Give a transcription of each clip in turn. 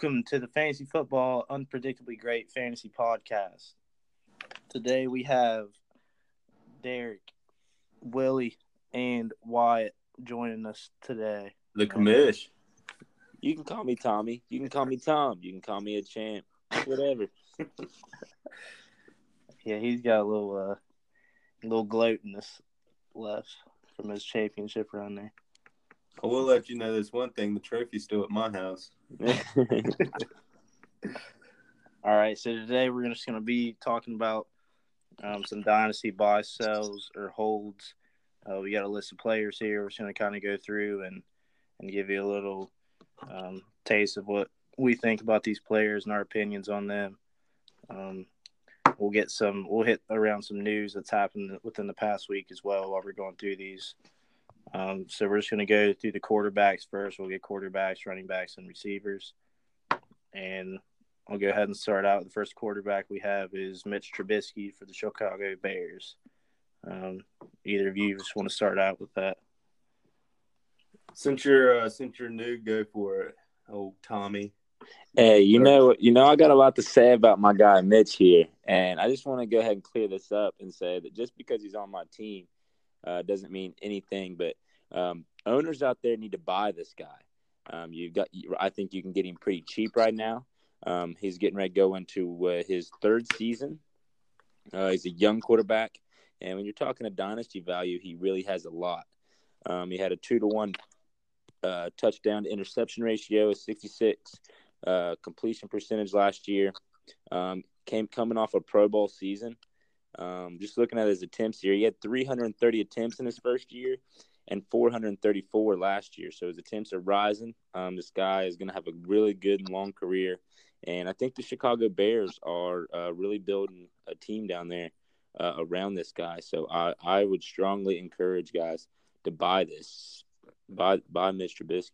Welcome to the Fantasy Football Unpredictably Great Fantasy Podcast. Today we have Derek, Willie, and Wyatt joining us today. The commish. You can call me Tommy. You can call me Tom. You can call me a champ. Whatever. Yeah, he's got a little gloatiness left from his championship run there. I will let you know this one thing. The trophy's still at my house. All right, so today we're just going to be talking about some dynasty buy, sells, or holds. We got a list of players here. We're just going to kind of go through and give you a little taste of what we think about these players and our opinions on them. We'll hit around some news that's happened within the past week as well while we're going through these. So we're just going to go through the quarterbacks first. We'll get quarterbacks, running backs, and receivers. And I'll go ahead and start out. The first quarterback we have is Mitch Trubisky for the Chicago Bears. Either of you just want to start out with that? Since you're new, go for it, old Tommy. Hey, you know, I got a lot to say about my guy Mitch here, and I just want to go ahead and clear this up and say that just because he's on my team doesn't mean anything. But owners out there need to buy this guy. I think you can get him pretty cheap right now. He's getting ready to go into his third season. He's a young quarterback, and when you're talking a dynasty value, he really has a lot. He had a 2-to-1 touchdown to interception ratio, a 66 completion percentage last year. Coming off a Pro Bowl season. Just looking at his attempts here, he had 330 attempts in his first year and 434 last year. So his attempts are rising. This guy is going to have a really good and long career. And I think the Chicago Bears are really building a team down there around this guy. So I would strongly encourage guys to buy this. Buy Mitch Trubisky.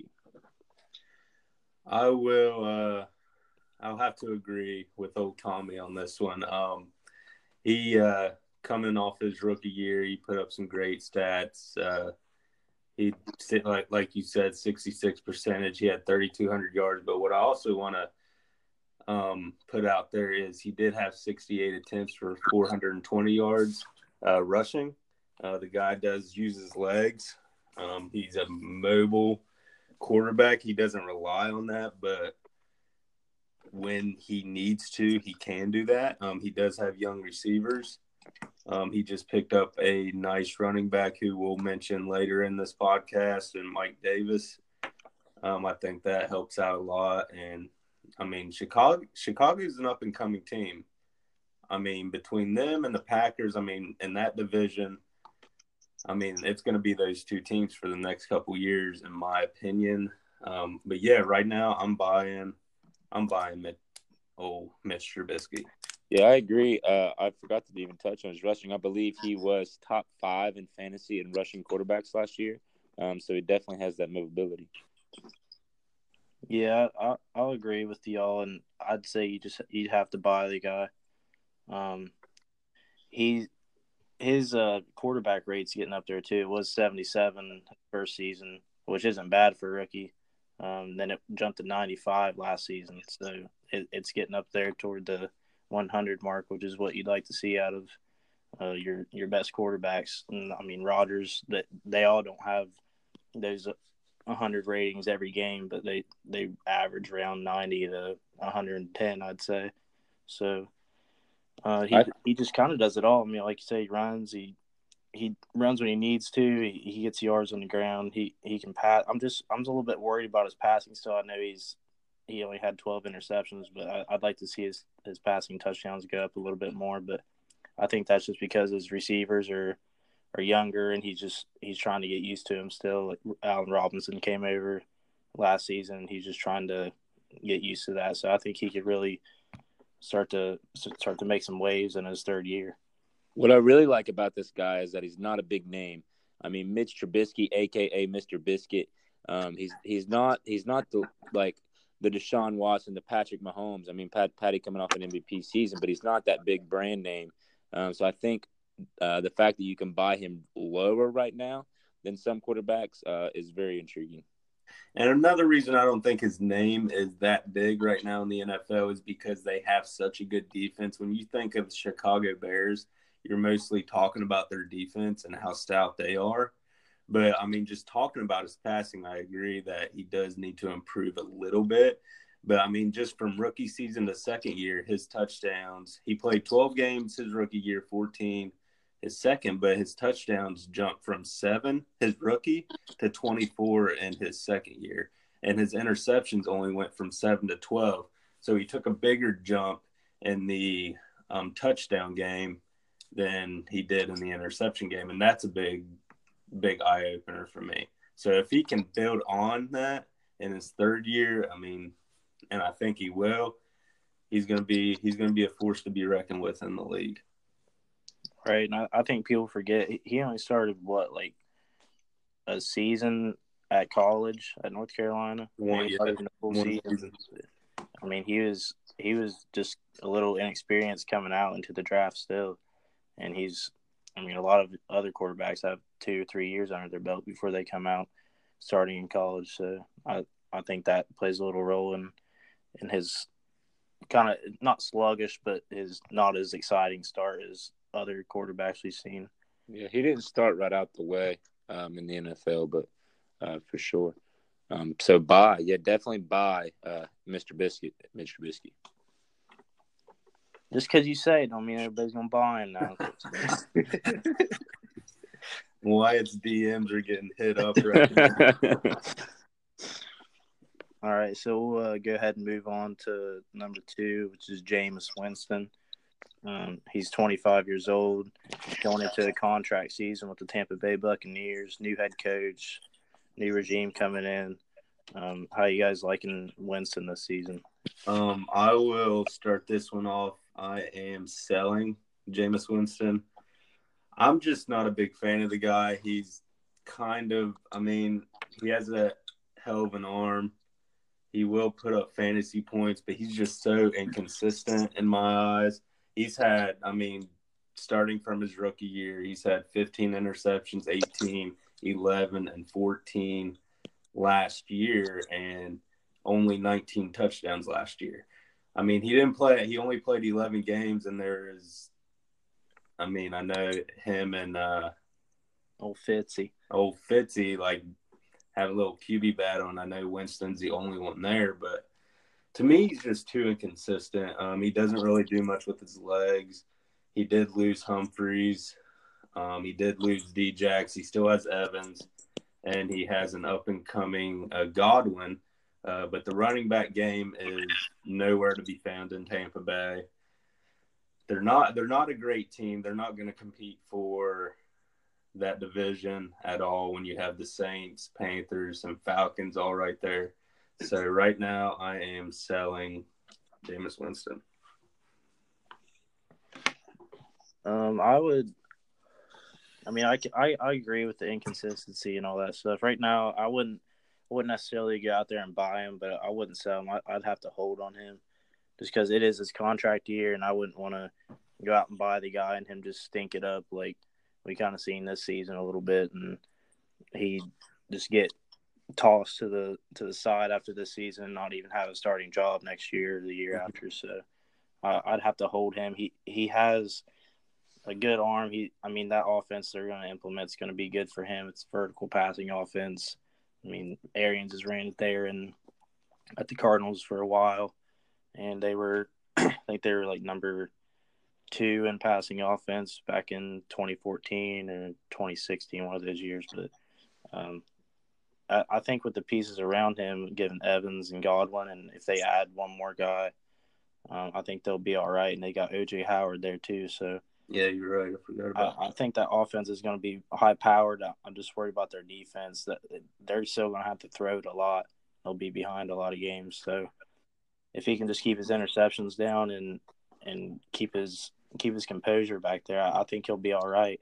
I will. I'll have to agree with old Tommy on this one. He coming off his rookie year, he put up some great stats. He like you said, 66%. He had 3,200 yards. But what I also want to put out there is he did have 68 attempts for 420 yards rushing. The guy does use his legs. He's a mobile quarterback. He doesn't rely on that, but when he needs to, he can do that. He does have young receivers. He just picked up a nice running back who we'll mention later in this podcast, and Mike Davis. I think that helps out a lot. And, I mean, Chicago's an up-and-coming team. I mean, between them and the Packers, I mean, in that division – I mean, it's going to be those two teams for the next couple years, in my opinion. But yeah, right now I'm buying Mitch Trubisky. Yeah, I agree. I forgot to even touch on his rushing. I believe he was top 5 in fantasy and rushing quarterbacks last year. So he definitely has that movability. Yeah, I'll agree with y'all, and I'd say you have to buy the guy. His quarterback rate's getting up there too. It was 77 first season, which isn't bad for a rookie. Then it jumped to 95 last season, so it's getting up there toward the 100 mark, which is what you'd like to see out of your best quarterbacks. And, I mean, Rodgers, that they all don't have those 100 ratings every game, but they average around 90 to 110, I'd say. So. He just kind of does it all. I mean, like you say, he runs. He runs when he needs to. He gets yards on the ground. He can pass. I'm a little bit worried about his passing still. I know he only had 12 interceptions, but I'd like to see his passing touchdowns go up a little bit more. But I think that's just because his receivers are younger, and he's trying to get used to him still. Like Allen Robinson came over last season. He's just trying to get used to that. So I think he could really start to make some waves in his third year. What I really like about this guy is that he's not a big name. I mean, Mitch Trubisky, aka Mr. Biscuit. He's not the Deshaun Watson, the Patrick Mahomes. I mean, Patty coming off an MVP season, but he's not that big brand name. So I think the fact that you can buy him lower right now than some quarterbacks is very intriguing. And another reason I don't think his name is that big right now in the NFL is because they have such a good defense. When you think of the Chicago Bears, you're mostly talking about their defense and how stout they are. But, I mean, just talking about his passing, I agree that he does need to improve a little bit. But, I mean, just from rookie season to second year, his touchdowns, he played 12 games his rookie year, 14 his second, but his touchdowns jumped from 7 his rookie to 24 in his second year. And his interceptions only went from 7 to 12. So he took a bigger jump in the touchdown game than he did in the interception game. And that's a big eye-opener for me. So if he can build on that in his third year, I mean, and I think he will, he's going to be a force to be reckoned with in the league. Right, and I think people forget he only started like a season at college at North Carolina. One season. I mean, he was just a little inexperienced coming out into the draft still, and a lot of other quarterbacks have 2 or 3 years under their belt before they come out starting in college. So I think that plays a little role in his kind of not sluggish, but his not as exciting start as other quarterbacks we've seen. Yeah, he didn't start right out the way in the NFL, but for sure. So definitely buy Mr. Biscuit. Just because you say it don't mean everybody's gonna buy him now. Wyatt's DMs are getting hit up right now. All right, so we'll go ahead and move on to number 2, which is Jameis Winston. He's 25 years old, going into a contract season with the Tampa Bay Buccaneers, new head coach, new regime coming in. How you guys liking Winston this season? I will start this one off. I am selling Jameis Winston. I'm just not a big fan of the guy. He's he has a hell of an arm. He will put up fantasy points, but he's just so inconsistent in my eyes. He's had, starting from his rookie year, he's had 15 interceptions, 18, 11, and 14 last year, and only 19 touchdowns last year. He only played 11 games, and I know him and Old Fitzy, have a little QB battle, and I know Winston's the only one there, but to me, he's just too inconsistent. He doesn't really do much with his legs. He did lose Humphreys. He did lose D-Jax. He still has Evans, and he has an up-and-coming Godwin. But the running back game is nowhere to be found in Tampa Bay. They're not a great team. They're not going to compete for that division at all when you have the Saints, Panthers, and Falcons all right there. So right now I am selling Jameis Winston. I agree with the inconsistency and all that stuff. Right now, I wouldn't necessarily go out there and buy him, but I wouldn't sell him. I'd have to hold on him just because it is his contract year, and I wouldn't want to go out and buy the guy and him just stink it up like we kind of seen this season a little bit, and he just get tossed to the side after this season and not even have a starting job next year or the year after. So I'd have to hold him. He has a good arm. That offense they're going to implement is going to be good for him. It's vertical passing offense. Arians has ran it there and at the Cardinals for a while, and they were I think they were like number 2 in passing offense back in 2014 and 2016, one of those years. But I think with the pieces around him, given Evans and Godwin, and if they add one more guy, I think they'll be all right. And they got O.J. Howard there too. So yeah, you're right. I forgot about I think that offense is going to be high-powered. I'm just worried about their defense. That they're still going to have to throw it a lot. They'll be behind a lot of games. So if he can just keep his interceptions down and keep his composure back there, I think he'll be all right.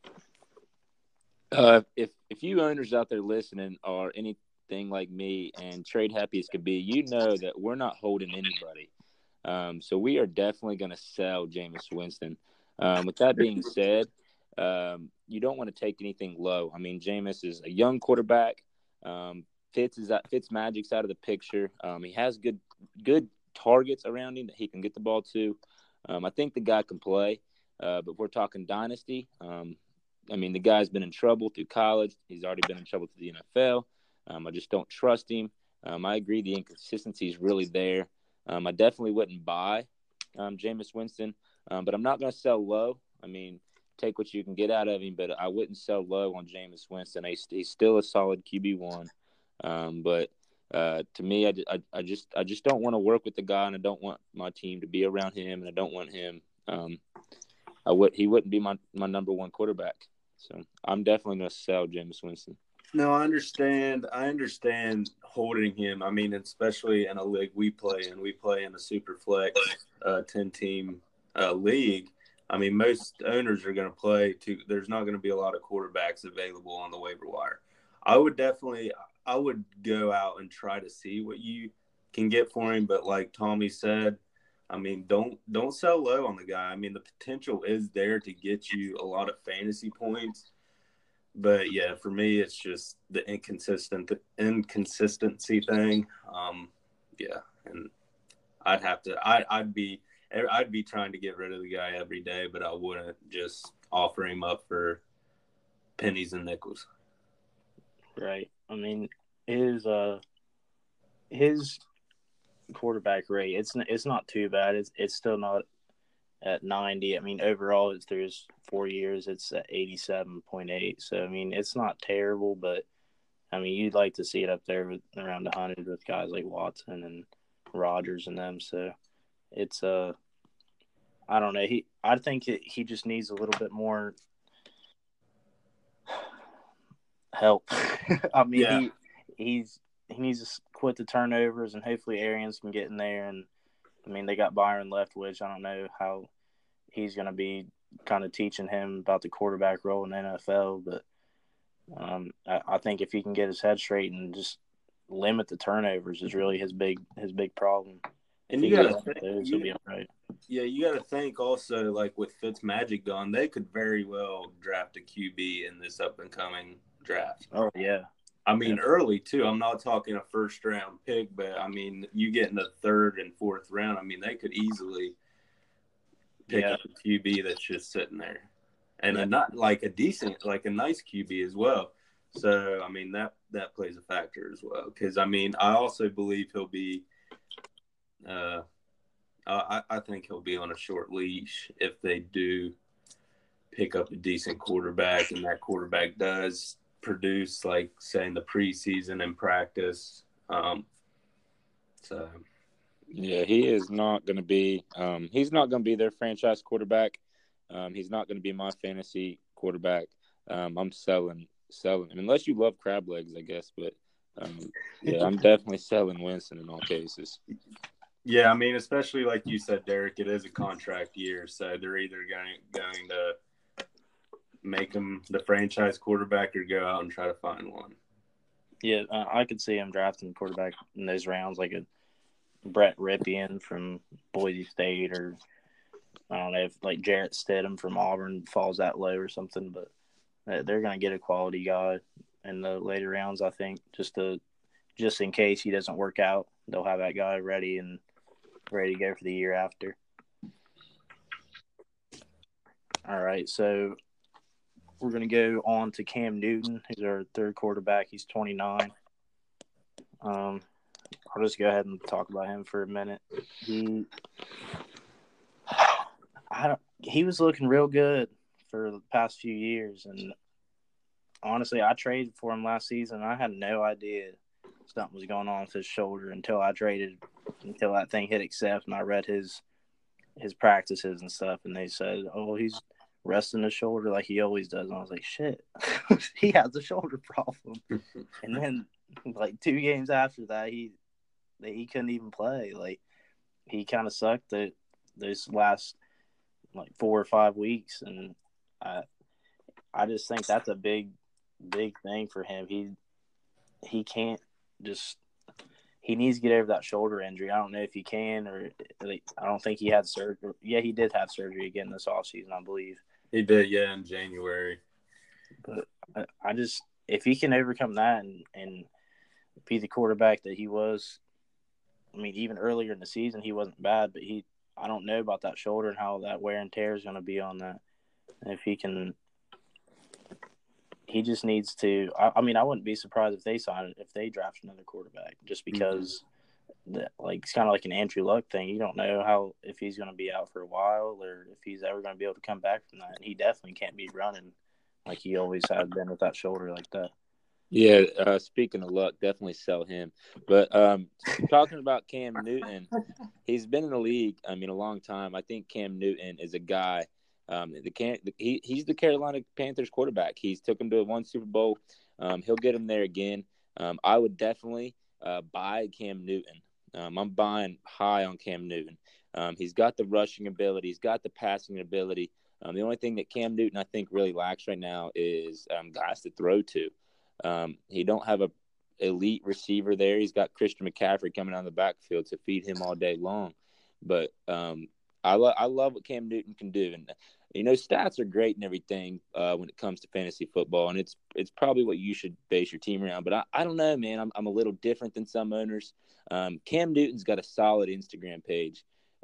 If you owners out there listening are anything like me and trade happy as could be, you know that we're not holding anybody. So we are definitely going to sell Jameis Winston. With that being said, you don't want to take anything low. Jameis is a young quarterback. Fitzmagic's out of the picture. He has good targets around him that he can get the ball to. I think the guy can play, but we're talking dynasty. The guy's been in trouble through college. He's already been in trouble through the NFL. I just don't trust him. I agree the inconsistency is really there. I definitely wouldn't buy Jameis Winston, but I'm not going to sell low. Take what you can get out of him, but I wouldn't sell low on Jameis Winston. He's still a solid QB1. But to me, I just don't want to work with the guy, and I don't want my team to be around him, and I don't want him. He wouldn't be my number one quarterback. So I'm definitely going to sell Jameis Winston. No, I understand. I understand holding him. Especially in a league we play in. We play in a super flex 10-team league. Most owners are going to play there's not going to be a lot of quarterbacks available on the waiver wire. I would go out and try to see what you can get for him. But like Tommy said, don't sell low on the guy. The potential is there to get you a lot of fantasy points. But yeah, for me, it's just the inconsistency thing. And I'd be trying to get rid of the guy every day, but I wouldn't just offer him up for pennies and nickels. Right. His quarterback rate, it's not too bad. It's still not at 90. Overall, it's through his 4 years, it's at 87.8. So it's not terrible, but you'd like to see it up there with around 100 with guys like Watson and Rodgers and them. So it's I don't know. I think he just needs a little bit more help. Yeah. He needs to quit the turnovers, and hopefully Arians can get in there. And they got Byron Leftwich. I don't know how he's going to be kind of teaching him about the quarterback role in the NFL, but I think if he can get his head straight and just limit the turnovers is really his big problem. And you got to think, he'll be all right. Yeah, you got to think also, like with Fitzmagic gone, they could very well draft a QB in this up and coming draft. Oh yeah. Early too. I'm not talking a first round pick, but you get in the third and fourth round. They could easily pick up a QB that's just sitting there, and not like a nice QB as well. So that plays a factor as well. Because I also believe he'll be. I think he'll be on a short leash if they do pick up a decent quarterback, and that quarterback does produce, like, say, in the preseason and practice. Yeah, he is not going to be he's not going to be their franchise quarterback. He's not going to be my fantasy quarterback. I'm selling unless you love crab legs, I guess, but I'm definitely selling Winston in all cases. Yeah, especially like you said, Derek, it is a contract year, so they're either going to make him the franchise quarterback or go out and try to find one. Yeah, I could see him drafting a quarterback in those rounds, like a Brett Ripien from Boise State, or I don't know if like Jarrett Stidham from Auburn falls that low or something. But they're going to get a quality guy in the later rounds, I think, just in case he doesn't work out. They'll have that guy ready to go for the year after. All right, so we're going to go on to Cam Newton, who's our third quarterback. He's 29. I'll just go ahead and talk about him for a minute. He was looking real good for the past few years, and honestly, I traded for him last season. I had no idea something was going on with his shoulder until that thing hit accept, and I read his practices and stuff, and they said, "Oh, he's resting his shoulder like he always does." And I was like, "Shit, he has a shoulder problem." And then, like 2 games after that, he couldn't even play. Like, he kind of sucked those last like 4 or 5 weeks, and I just think that's a big thing for him. He can't just. He needs to get over that shoulder injury. I don't know if he can, or I don't think he had surgery. Yeah, he did have surgery again this offseason, I believe. He did, yeah, in January. But I just, if he can overcome that and be the quarterback that he was. I mean, even earlier in the season, he wasn't bad, but I don't know about that shoulder and how that wear and tear is going to be on that. And if he can, he just needs to. I mean, I wouldn't be surprised if they draft another quarterback, just because it's kind of like an Andrew Luck thing. You don't know if he's going to be out for a while or if he's ever going to be able to come back from that. And he definitely can't be running like he always had been with that shoulder like that. Yeah, speaking of Luck, definitely sell him. But talking about Cam Newton, he's been in the league, a long time. I think Cam Newton is a guy. He's the Carolina Panthers quarterback. He's took him to one Super Bowl. He'll get him there again. I would definitely buy Cam Newton. I'm buying high on Cam Newton. He's got the rushing ability. He's got the passing ability. The only thing that Cam Newton, I think, really lacks right now is guys to throw to. He don't have a elite receiver there. He's got Christian McCaffrey coming out of the backfield to feed him all day long. But I love what Cam Newton can do. And, stats are great and everything when it comes to fantasy football. And it's probably what you should base your team around. But I don't know, man. I'm a little different than some owners. Cam Newton's got a solid Instagram page.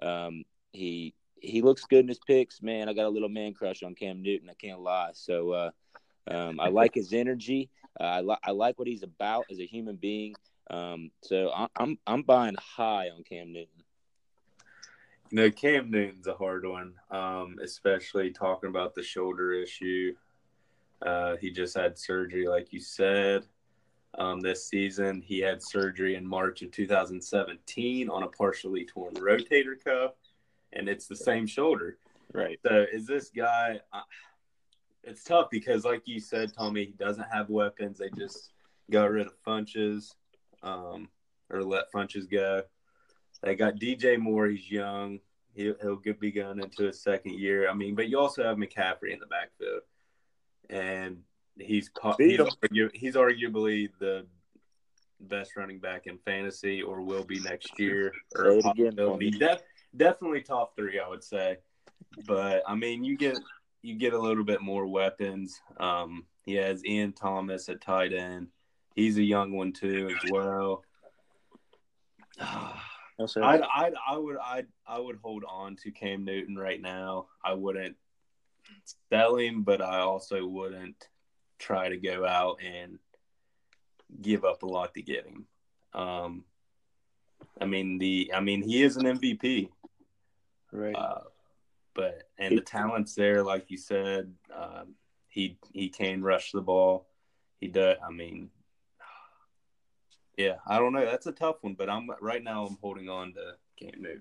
He looks good in his picks. Man, I got a little man crush on Cam Newton. I can't lie. So I like his energy. I like what he's about as a human being. So I'm buying high on Cam Newton. Cam Newton's a hard one, especially talking about the shoulder issue. He just had surgery, like you said, this season. He had surgery in March of 2017 on a partially torn rotator cuff, and it's the same shoulder. Right. So is this guy it's tough because, like you said, Tommy, he doesn't have weapons. They just got rid of Funches, or let Funches go. They got DJ Moore. He's young. He'll be going into his second year. But you also have McCaffrey in the backfield, and he's arguably the best running back in fantasy, or will be next year. Or definitely top 3, I would say. But you get a little bit more weapons. He has Ian Thomas at tight end. He's a young one too as well. I would hold on to Cam Newton right now. I wouldn't sell him, but I also wouldn't try to go out and give up a lot to get him. He is an MVP, right? The talent's there, like you said. He can rush the ball. He does. Yeah, I don't know. That's a tough one, but I'm holding on to Cam Newton.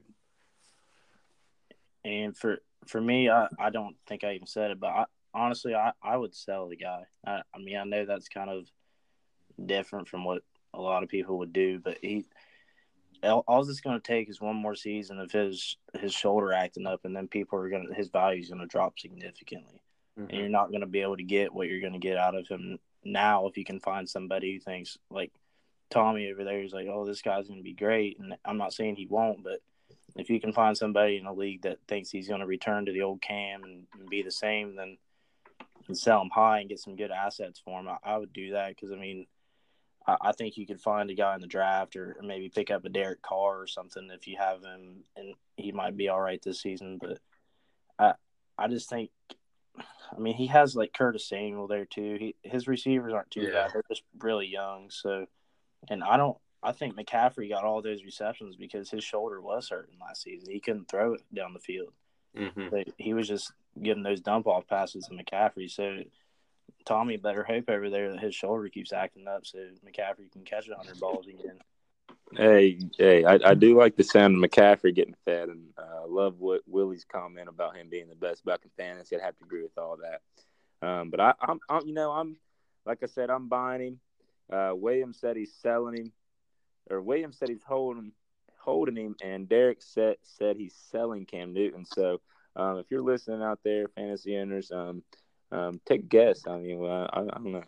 And for me, I don't think I even said it, but honestly, I would sell the guy. I know that's kind of different from what a lot of people would do, but all it's going to take is one more season of his shoulder acting up, and then his value is going to drop significantly, and you're not going to be able to get what you're going to get out of him now if you can find somebody who thinks like Tommy over there is like, oh, this guy's going to be great, and I'm not saying he won't, but if you can find somebody in a league that thinks he's going to return to the old Cam and be the same, then and sell him high and get some good assets for him, I would do that because I think you could find a guy in the draft or maybe pick up a Derek Carr or something if you have him, and he might be all right this season. But I just think, he has like Curtis Samuel there too. His receivers aren't too bad; they're just really young. So, and I think McCaffrey got all those receptions because his shoulder was hurting last season. He couldn't throw it down the field. But he was just giving those dump off passes to McCaffrey. So Tommy better hope over there that his shoulder keeps acting up so McCaffrey can catch 100 balls again. Hey, I do like the sound of McCaffrey getting fed, and I love what Willie's comment about him being the best back in fantasy. I'd have to agree with all that. But I'm like I said, I'm buying him. Williams said he's selling him, or Williams said he's holding him, and Derek said he's selling Cam Newton. So if you're listening out there, fantasy owners, take a guess. I don't know.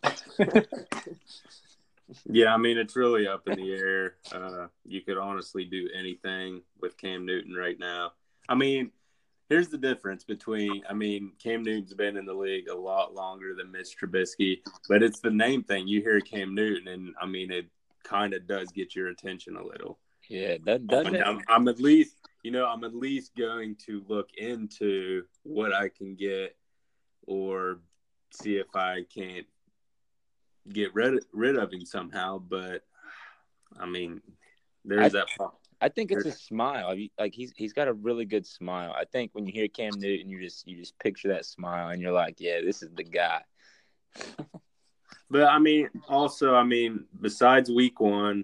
Yeah, it's really up in the air. You could honestly do anything with Cam Newton right now. Here's the difference between, Cam Newton's been in the league a lot longer than Mitch Trubisky, but it's the name thing. You hear Cam Newton, and kind of does get your attention a little. Yeah, that doesn't. I'm at least going to look into what I can get or see if I can't get rid of him somehow. But I mean, there's that. I think it's a smile. Like he's got a really good smile. I think when you hear Cam Newton, you just picture that smile, and you're like, yeah, this is the guy. But I mean, also, besides week 1,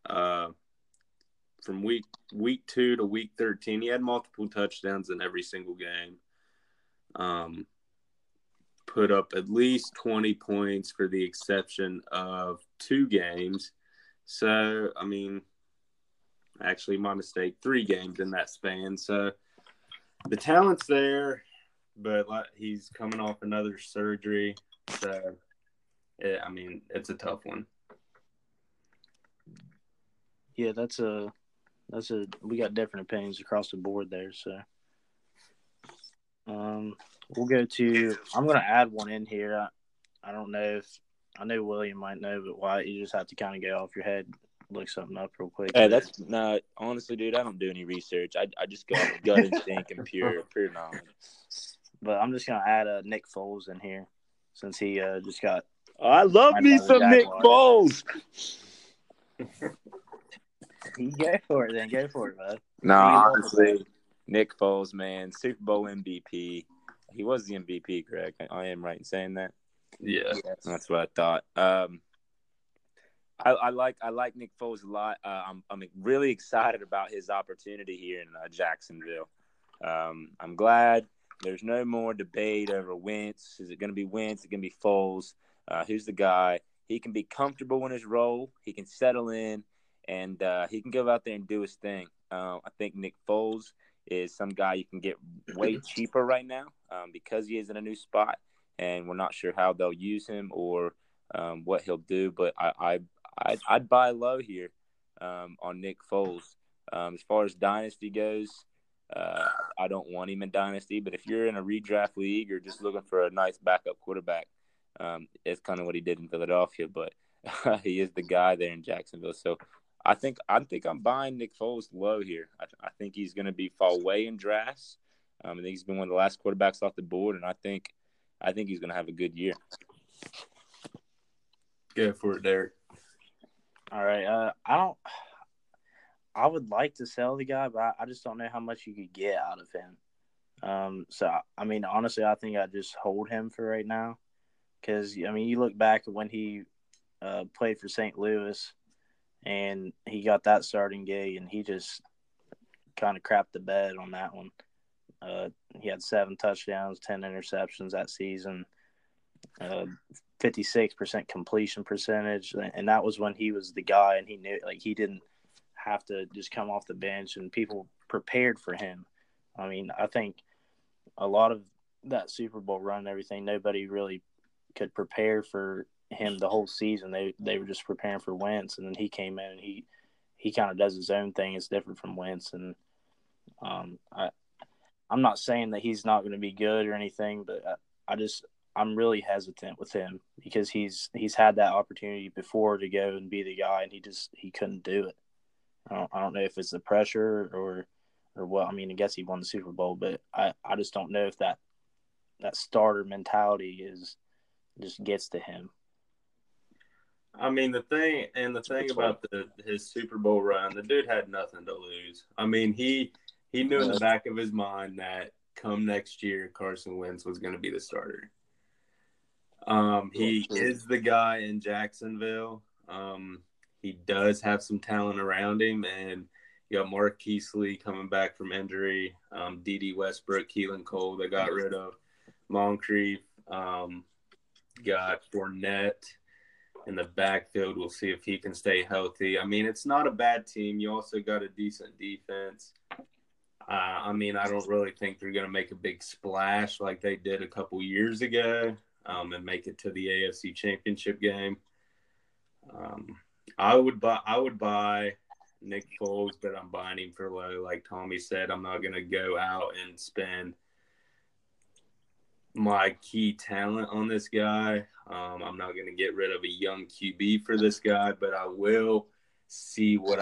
from week 2 to week 13, he had multiple touchdowns in every single game. Put up at least 20 points for the exception of 2 games. So, I mean, actually, my mistake, 3 games in that span. So, the talent's there, but he's coming off another surgery. So, it's a tough one. Yeah, we got different opinions across the board there. So, we'll go to. I'm going to add one in here. I don't know if I know William might know, but why you just have to kind of get off your head, look something up real quick. Hey, that's not honestly, dude. I don't do any research. I just go off gut instinct and pure knowledge. But I'm just going to add Nick Foles in here since he just got. I love me some Nick Foles. You go for it, then. Go for it, bud. No, honestly, Nick Foles, man, Super Bowl MVP. He was the MVP, correct? I am right in saying that. Yeah, that's what I thought. I like Nick Foles a lot. I'm really excited about his opportunity here in Jacksonville. I'm glad there's no more debate over Wentz. Is it going to be Wentz? Is it going to be Foles? Who's the guy? He can be comfortable in his role. He can settle in, and he can go out there and do his thing. I think Nick Foles is some guy you can get way cheaper right now because he is in a new spot, and we're not sure how they'll use him or what he'll do. But I'd buy low here on Nick Foles. As far as Dynasty goes, I don't want him in Dynasty. But if you're in a redraft league or just looking for a nice backup quarterback, it's kind of what he did in Philadelphia. But he is the guy there in Jacksonville. So I think I'm buying Nick Foles low here. I think he's going to fall way in drafts. I think he's been one of the last quarterbacks off the board, and I think he's going to have a good year. Go for it, Derek. All right. I would like to sell the guy, but I just don't know how much you could get out of him. So, I mean, honestly, I think I just hold him for right now. Because, I mean, you look back at when he played for St. Louis and he got that starting gig and he just kind of crapped the bed on that one. He had 7 touchdowns, 10 interceptions that season, 56% completion percentage. And that was when he was the guy and he knew, like, he didn't have to just come off the bench and people prepared for him. I mean, I think a lot of that Super Bowl run and everything, nobody really could prepare for him the whole season. They were just preparing for Wentz, and then he came in and he kind of does his own thing. It's different from Wentz, and I'm not saying that he's not going to be good or anything, but I'm really hesitant with him because he's had that opportunity before to go and be the guy, and he couldn't do it. I don't know if it's the pressure or what. I mean, I guess he won the Super Bowl, but I just don't know if that starter mentality just gets to him. I mean, the thing about his Super Bowl run, the dude had nothing to lose. I mean, he knew in the back of his mind that come next year, Carson Wentz was going to be the starter. He is the guy in Jacksonville. He does have some talent around him, and you got Mark Keesley coming back from injury. D.D. Westbrook, Keelan Cole, they got rid of Moncrief. Got Fournette in the backfield. We'll see if he can stay healthy. I mean, it's not a bad team. You also got a decent defense. I mean, I don't really think they're going to make a big splash like they did a couple years ago and make it to the AFC Championship game. I would buy Nick Foles, but I'm buying him for low. Like Tommy said, I'm not going to go out and spend my key talent on this guy. I'm not going to get rid of a young QB for this guy, but I will see what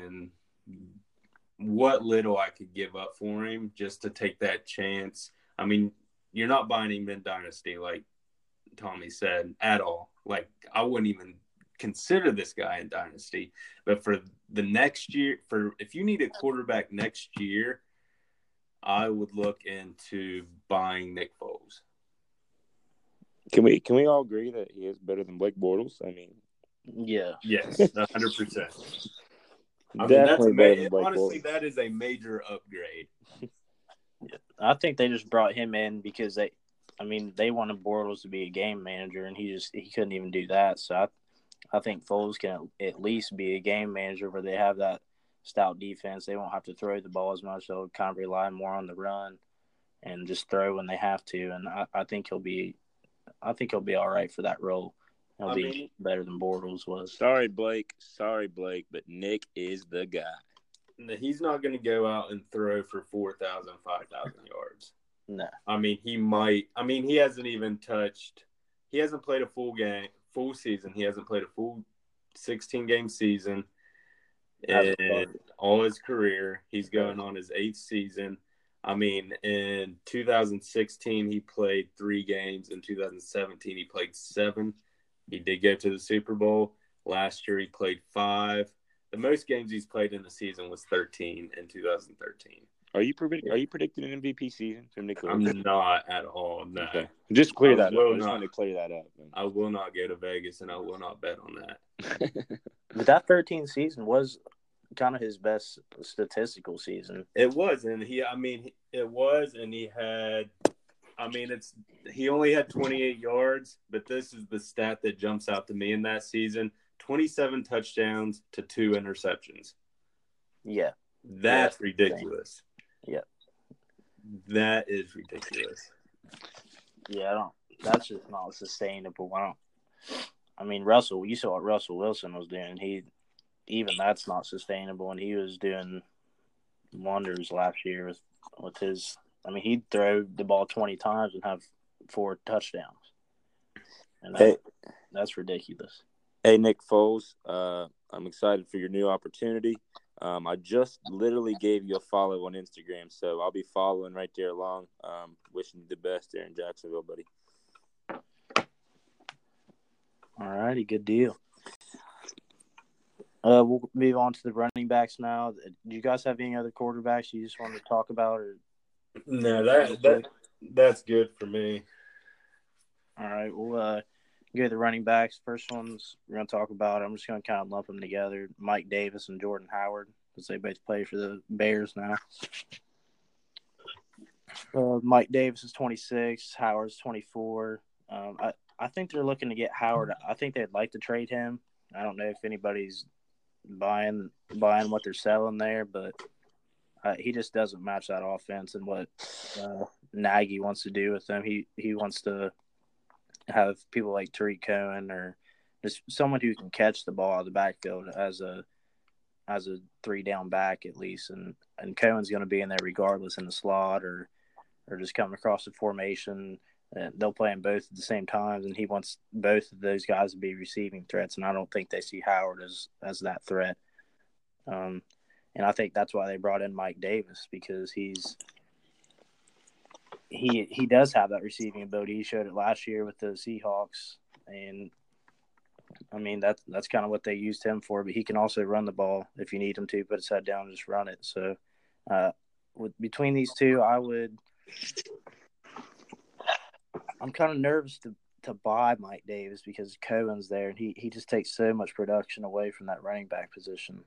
little I could give up for him just to take that chance. I mean, you're not buying him in Dynasty, like Tommy said, at all. Like, I wouldn't even consider this guy in Dynasty. But for the next year, if you need a quarterback next year, I would look into buying Nick Foles. Can we all agree that he is better than Blake Bortles? I mean, yeah, yes, 100%. Definitely better than Blake honestly, Bortles. that is a major upgrade. I think they just brought him in because they wanted Bortles to be a game manager, and he couldn't even do that. So I think Foles can at least be a game manager where they have that stout defense. They won't have to throw the ball as much. They'll kind of rely more on the run and just throw when they have to. And I think he'll be all right for that role. He'll be better than Bortles was. Sorry, Blake, but Nick is the guy. He's not going to go out and throw for 4,000, 5,000 yards. No. I mean, he might. I mean, he hasn't played a full season. He hasn't played a full 16-game season in all his career. He's going on his 8th season. I mean, in 2016, he played 3 games. In 2017, he played 7. He did go to the Super Bowl. Last year, he played 5. The most games he's played in the season was 13 in 2013. Are you predicting an MVP season from Nick Foles? I'm not at all. No. Okay. Just clear that up. I just want to clear that up. Man. I will not go to Vegas, and I will not bet on that. But that 13 season was kind of his best statistical season. It was, and he only had 28 yards, but this is the stat that jumps out to me in that season: 27 touchdowns to 2 interceptions. Yeah, that's ridiculous. Yeah, that is ridiculous. Yeah, that's just not sustainable. You saw what Russell Wilson was doing. That's not sustainable, and he was doing wonders last year with his. I mean, he'd throw the ball 20 times and have 4 touchdowns, and that's ridiculous. Hey, Nick Foles, I'm excited for your new opportunity. I just literally gave you a follow on Instagram, so I'll be following right there along. Wishing you the best there in Jacksonville, buddy. All righty, good deal. We'll move on to the running backs now. Do you guys have any other quarterbacks you just wanted to talk about? Or no, that's good for me. All right, we'll go to the running backs. First ones we're going to talk about, I'm just going to kind of lump them together, Mike Davis and Jordan Howard, because they both play for the Bears now. Mike Davis is 26, Howard's 24. I think they're looking to get Howard. I think they'd like to trade him. I don't know if anybody's buying what they're selling there, but he just doesn't match that offense and what Nagy wants to do with them. He wants to have people like Tariq Cohen or just someone who can catch the ball out of the backfield as a 3-down back at least, and Cohen's going to be in there regardless in the slot or just coming across the formation. And they'll play them both at the same times, and he wants both of those guys to be receiving threats, and I don't think they see Howard as that threat. And I think that's why they brought in Mike Davis, because he does have that receiving ability. He showed it last year with the Seahawks, and I mean that's kind of what they used him for. But he can also run the ball if you need him to. Put his head down and just run it. So between these two, I'm kind of nervous to buy Mike Davis because Cohen's there, and he just takes so much production away from that running back position.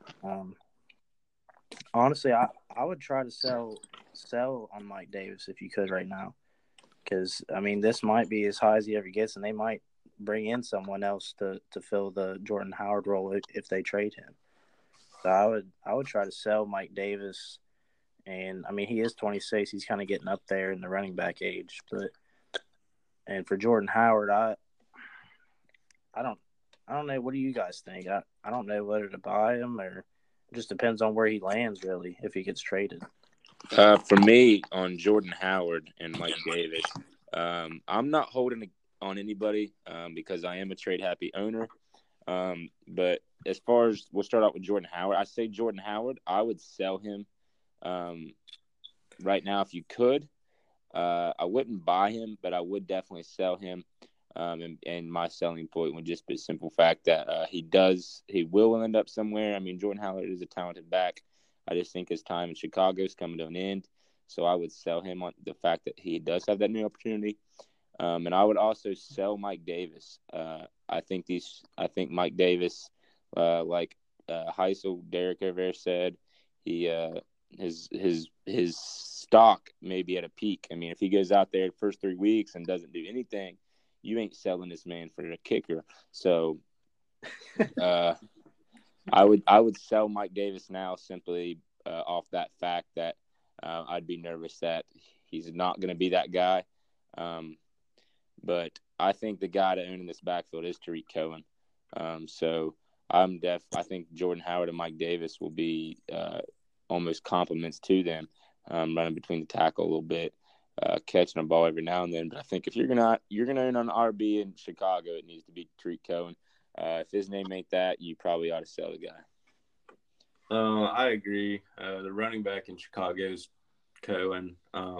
Honestly, I would try to sell on Mike Davis if you could right now, because I mean this might be as high as he ever gets, and they might bring in someone else to fill the Jordan Howard role if they trade him. So I would try to sell Mike Davis, and I mean he is 26, he's kind of getting up there in the running back age, and for Jordan Howard, I don't know. What do you guys think? I don't know whether to buy him, or it just depends on where he lands, really, if he gets traded. For me, on Jordan Howard and Mike Davis, I'm not holding on anybody because I am a trade happy owner. But as far as we'll start out with Jordan Howard, I say Jordan Howard, I would sell him right now if you could. I wouldn't buy him, but I would definitely sell him. And my selling point would just be the simple fact that he will end up somewhere. I mean, Jordan Howard is a talented back. I just think his time in Chicago is coming to an end. So I would sell him on the fact that he does have that new opportunity. And I would also sell Mike Davis. I think Mike Davis, like Heisel, Derek Rivera said, his stock may be at a peak. I mean, if he goes out there the first 3 weeks and doesn't do anything, you ain't selling this man for a kicker. So I would sell Mike Davis now simply off that fact that I'd be nervous that he's not going to be that guy. But I think the guy to own in this backfield is Tariq Cohen. So I think Jordan Howard and Mike Davis will be almost compliments to them, running between the tackle a little bit, catching a ball every now and then. But I think if you're gonna own an RB in Chicago, it needs to be Tariq Cohen. If his name ain't that, you probably ought to sell the guy. I agree. The running back in Chicago is Cohen.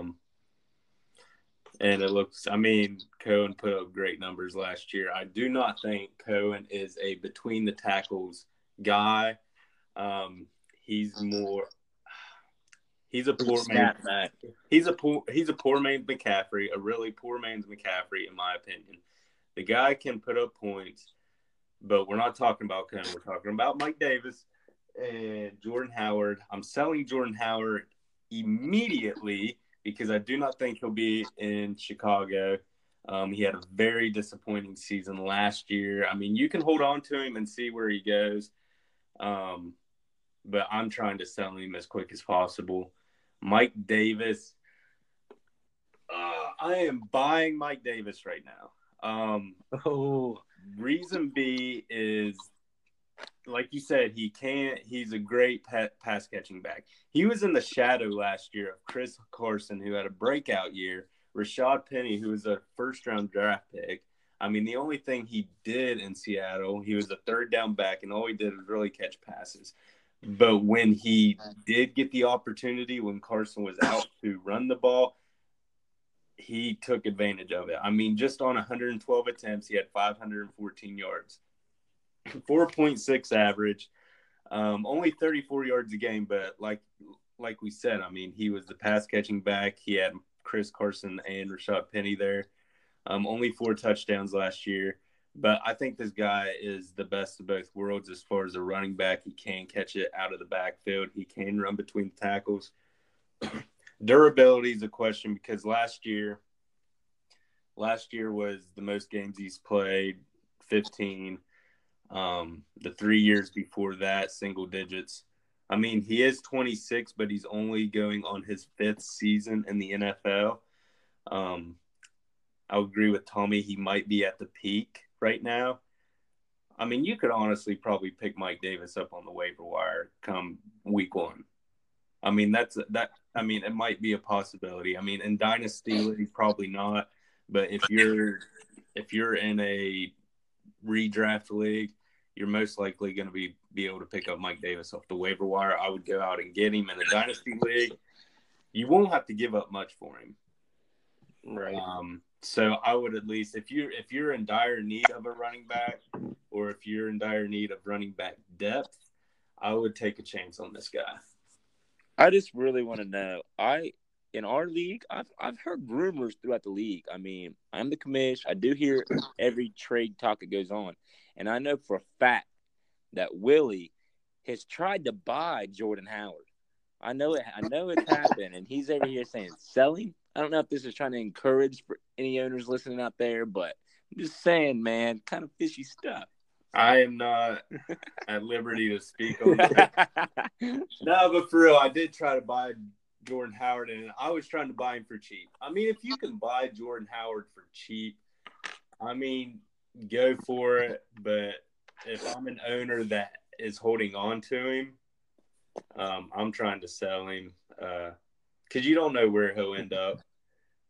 And Cohen put up great numbers last year. I do not think Cohen is a between the tackles guy. He's a poor man. He's a poor man's McCaffrey, a really poor man's McCaffrey, in my opinion. The guy can put up points, but we're not talking about Cohen. We're talking about Mike Davis and Jordan Howard. I'm selling Jordan Howard immediately because I do not think he'll be in Chicago. He had a very disappointing season last year. I mean, you can hold on to him and see where he goes, but I'm trying to sell him as quick as possible. Mike Davis, I am buying Mike Davis right now. Reason B is, like you said, he's a great pass catching back. He was in the shadow last year of Chris Carson, who had a breakout year, Rashad Penny, who was a first-round draft pick. I mean, the only thing he did in Seattle, he was a third down back, and all he did was really catch passes. But when he did get the opportunity, when Carson was out to run the ball, he took advantage of it. I mean, just on 112 attempts, he had 514 yards, 4.6 average, only 34 yards a game. But like we said, I mean, he was the pass catching back. He had Chris Carson and Rashad Penny there. Only 4 touchdowns last year. But I think this guy is the best of both worlds as far as a running back. He can catch it out of the backfield. He can run between the tackles. Durability is a question because last year was the most games he's played, 15. The 3 years before that, single digits. I mean, he is 26, but he's only going on his 5th season in the NFL. I would agree with Tommy. He might be at the peak right now. I mean, you could honestly probably pick Mike Davis up on the waiver wire come week 1. I mean, it might be a possibility. I mean, in Dynasty League, probably not. But if you're in a redraft league, you're most likely going to be able to pick up Mike Davis off the waiver wire. I would go out and get him in a Dynasty League. You won't have to give up much for him. Right. So I would at least, if you're in dire need of a running back, or if you're in dire need of running back depth, I would take a chance on this guy. I just really want to know. In our league, I've heard rumors throughout the league. I mean, I'm the commish. I do hear every trade talk that goes on, and I know for a fact that Willie has tried to buy Jordan Howard. I know it's happened, and he's over here saying selling. I don't know if this is trying to encourage for any owners listening out there, but I'm just saying, man, kind of fishy stuff. I am not at liberty to speak on that. No, but for real, I did try to buy Jordan Howard, and I was trying to buy him for cheap. I mean, if you can buy Jordan Howard for cheap, I mean, go for it. But if I'm an owner that is holding on to him, I'm trying to sell him because you don't know where he'll end up.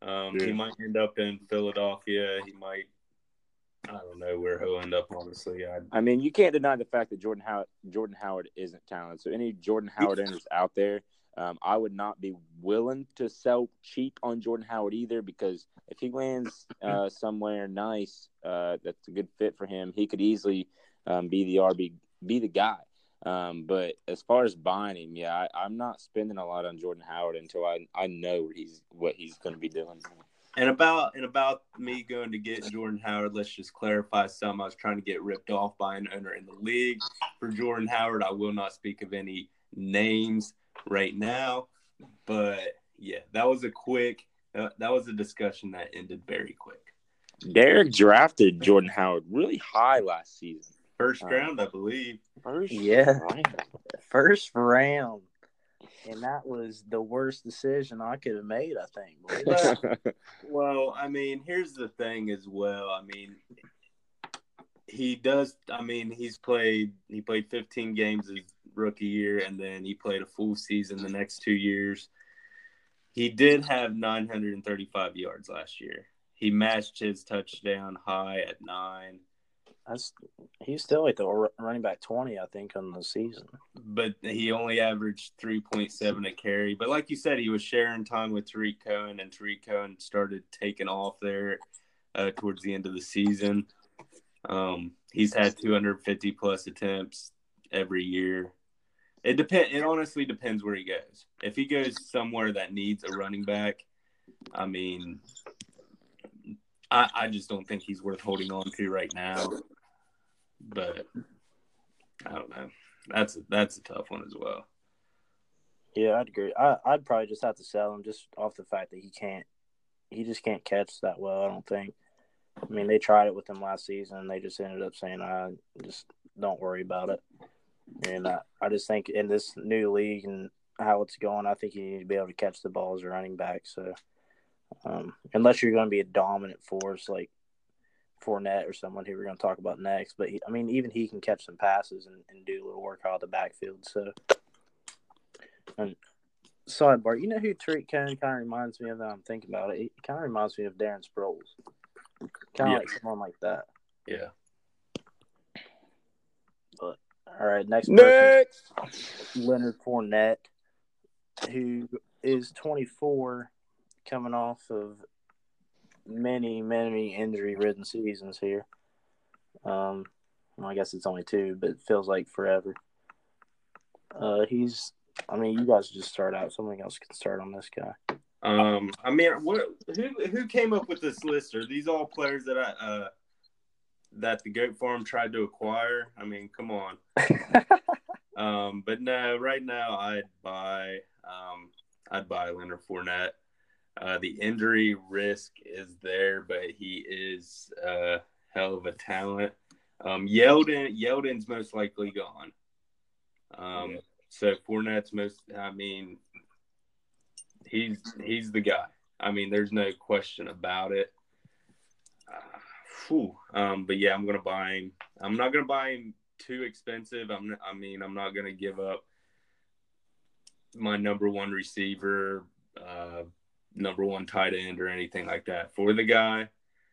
He might end up in Philadelphia. He might. I don't know where he'll end up. Honestly, I mean, you can't deny the fact that Jordan Howard isn't talented. So any Jordan Howard owners out there, I would not be willing to sell cheap on Jordan Howard either, because if he lands somewhere nice, that's a good fit for him. He could easily be the RB, be the guy. But as far as buying him, yeah, I'm not spending a lot on Jordan Howard until I know what he's going to be doing. And about me going to get Jordan Howard, let's just clarify some. I was trying to get ripped off by an owner in the league for Jordan Howard. I will not speak of any names right now, but yeah, that was a discussion that ended very quick. Derek drafted Jordan Howard really high last season. First round, I believe. First round. And that was the worst decision I could have made, I think. Well, I mean, here's the thing as well. I mean, he played 15 games his rookie year, and then he played a full season the next 2 years. He did have 935 yards last year. He matched his touchdown high at 9. He's still like the running back 20, I think, on the season. But he only averaged 3.7 a carry. But like you said, he was sharing time with Tariq Cohen, and Tariq Cohen started taking off there towards the end of the season. He's had 250-plus attempts every year. It honestly depends where he goes. If he goes somewhere that needs a running back, I mean, I just don't think he's worth holding on to right now. But I don't know. That's a tough one as well. Yeah, I'd agree. I'd probably just have to sell him just off the fact that he just can't catch that well, I don't think. I mean, they tried it with him last season, and they just ended up saying, just don't worry about it. And I just think in this new league and how it's going, I think you need to be able to catch the ball as a running back. So unless you're going to be a dominant force like Fournette or someone who we're going to talk about next. But, even he can catch some passes and do a little work out of the backfield. So, and sidebar, you know who Tariq Cohen kind of reminds me of now I'm thinking about it? He kind of reminds me of Darren Sproles. Kind of like someone like that. Yeah. But, all right, next person, Leonard Fournette, who is 24, coming off of many, many injury-ridden seasons here. Well, I guess it's only 2, but it feels like forever. You guys just start out. Someone else can start on this guy. Who came up with this list? Are these all players that that the Goat Farm tried to acquire? I mean, come on. But no, right now I'd buy Leonard Fournette. The injury risk is there, but he is a hell of a talent. Yeldon's most likely gone. So Fournette's he's the guy. I mean, there's no question about it. But yeah, I'm gonna buy him. I'm not gonna buy him too expensive. I'm not gonna give up my number one receiver, number one tight end, or anything like that for the guy.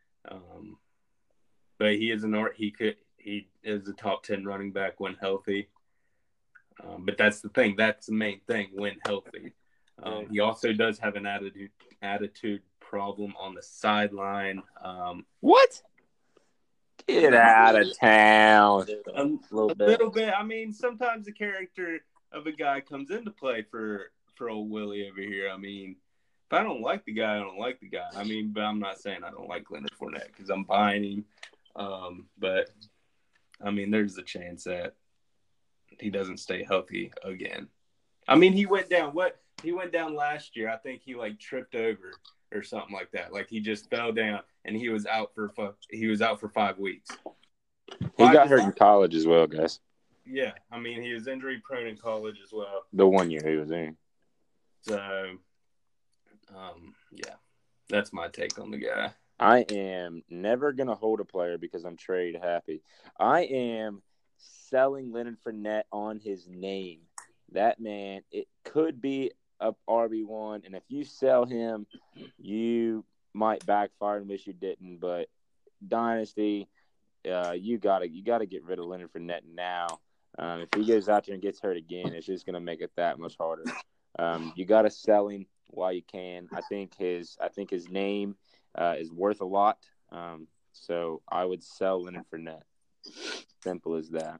But he is he is a top 10 running back when healthy. But that's the thing. That's the main thing, when healthy. He also does have an attitude problem on the sideline. What? Get out of town. A little bit. I mean, sometimes the character of a guy comes into play for old Willie over here. I mean, if I don't like the guy, I don't like the guy. I mean, but I'm not saying I don't like Leonard Fournette because I'm buying him. But, I mean, there's a chance that he doesn't stay healthy again. I mean, he went down last year. I think he tripped over or something like that. Like he just fell down and he was out for 5 weeks. He got hurt in college as well, guys. Yeah, I mean, he was injury prone in college as well. The 1 year he was in. So, yeah, that's my take on the guy. I am never going to hold a player because I'm trade happy. I am selling Leonard Fournette on his name. That man, it could be up RB1, and if you sell him, you might backfire and wish you didn't. But Dynasty, you gotta get rid of Leonard Fournette now. If he goes out there and gets hurt again, it's just gonna make it that much harder. You gotta sell him while you can. I think his name is worth a lot. So I would sell Leonard Fournette. Simple as that.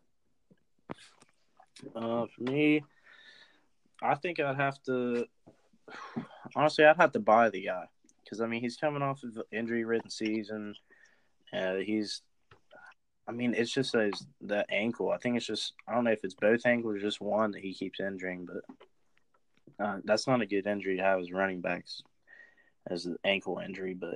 For me, I think I'd have to – honestly, I'd have to buy the guy because, I mean, he's coming off of an injury-ridden season. It's just that ankle. I think it's just – I don't know if it's both ankles or just one that he keeps injuring, but that's not a good injury to have as running backs as an ankle injury. But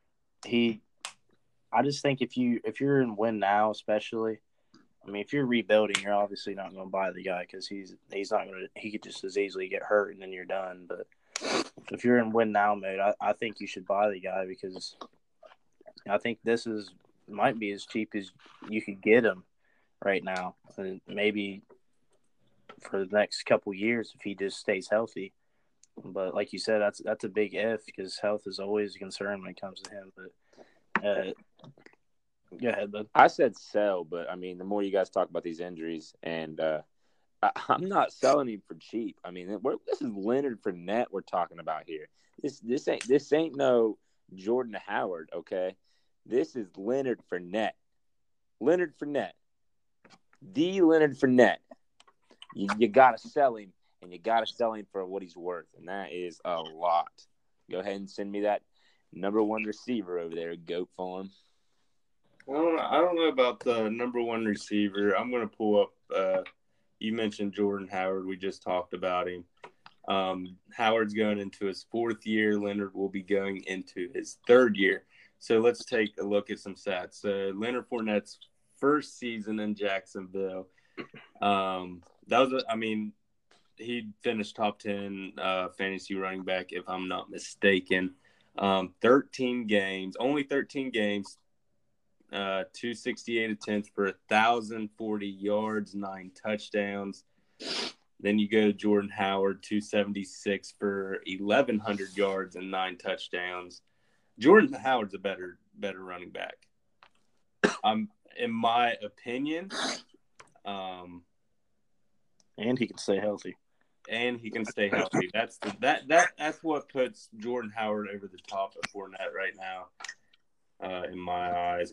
I just think if you're in win now, especially – I mean, if you're rebuilding, you're obviously not going to buy the guy because he's not going to. He could just as easily get hurt and then you're done. But if you're in win now mode, I think you should buy the guy because I think this might be as cheap as you could get him right now, and maybe for the next couple years if he just stays healthy. But like you said, that's a big if because health is always a concern when it comes to him. But go ahead, bud. I said sell, but I mean, the more you guys talk about these injuries, and I'm not selling him for cheap. I mean, this is Leonard Fournette we're talking about here. This ain't no Jordan Howard, okay? This is Leonard Fournette. Leonard Fournette, the Leonard Fournette. You gotta sell him, and you gotta sell him for what he's worth, and that is a lot. Go ahead and send me that number one receiver over there, Goat Farm. I don't know about the number one receiver. I'm going to pull up you mentioned Jordan Howard. We just talked about him. Howard's going into his fourth year. Leonard will be going into his third year. So let's take a look at some stats. Leonard Fournette's first season in Jacksonville. He finished top 10 fantasy running back, if I'm not mistaken. 13 games, only 13 games. 268 attempts for 1,040 yards, 9 touchdowns. Then you go to Jordan Howard, 276 for 1,100 yards and 9 touchdowns. Jordan Howard's a better running back. In my opinion. And he can stay healthy. That's what puts Jordan Howard over the top of Fournette right now. In my eyes,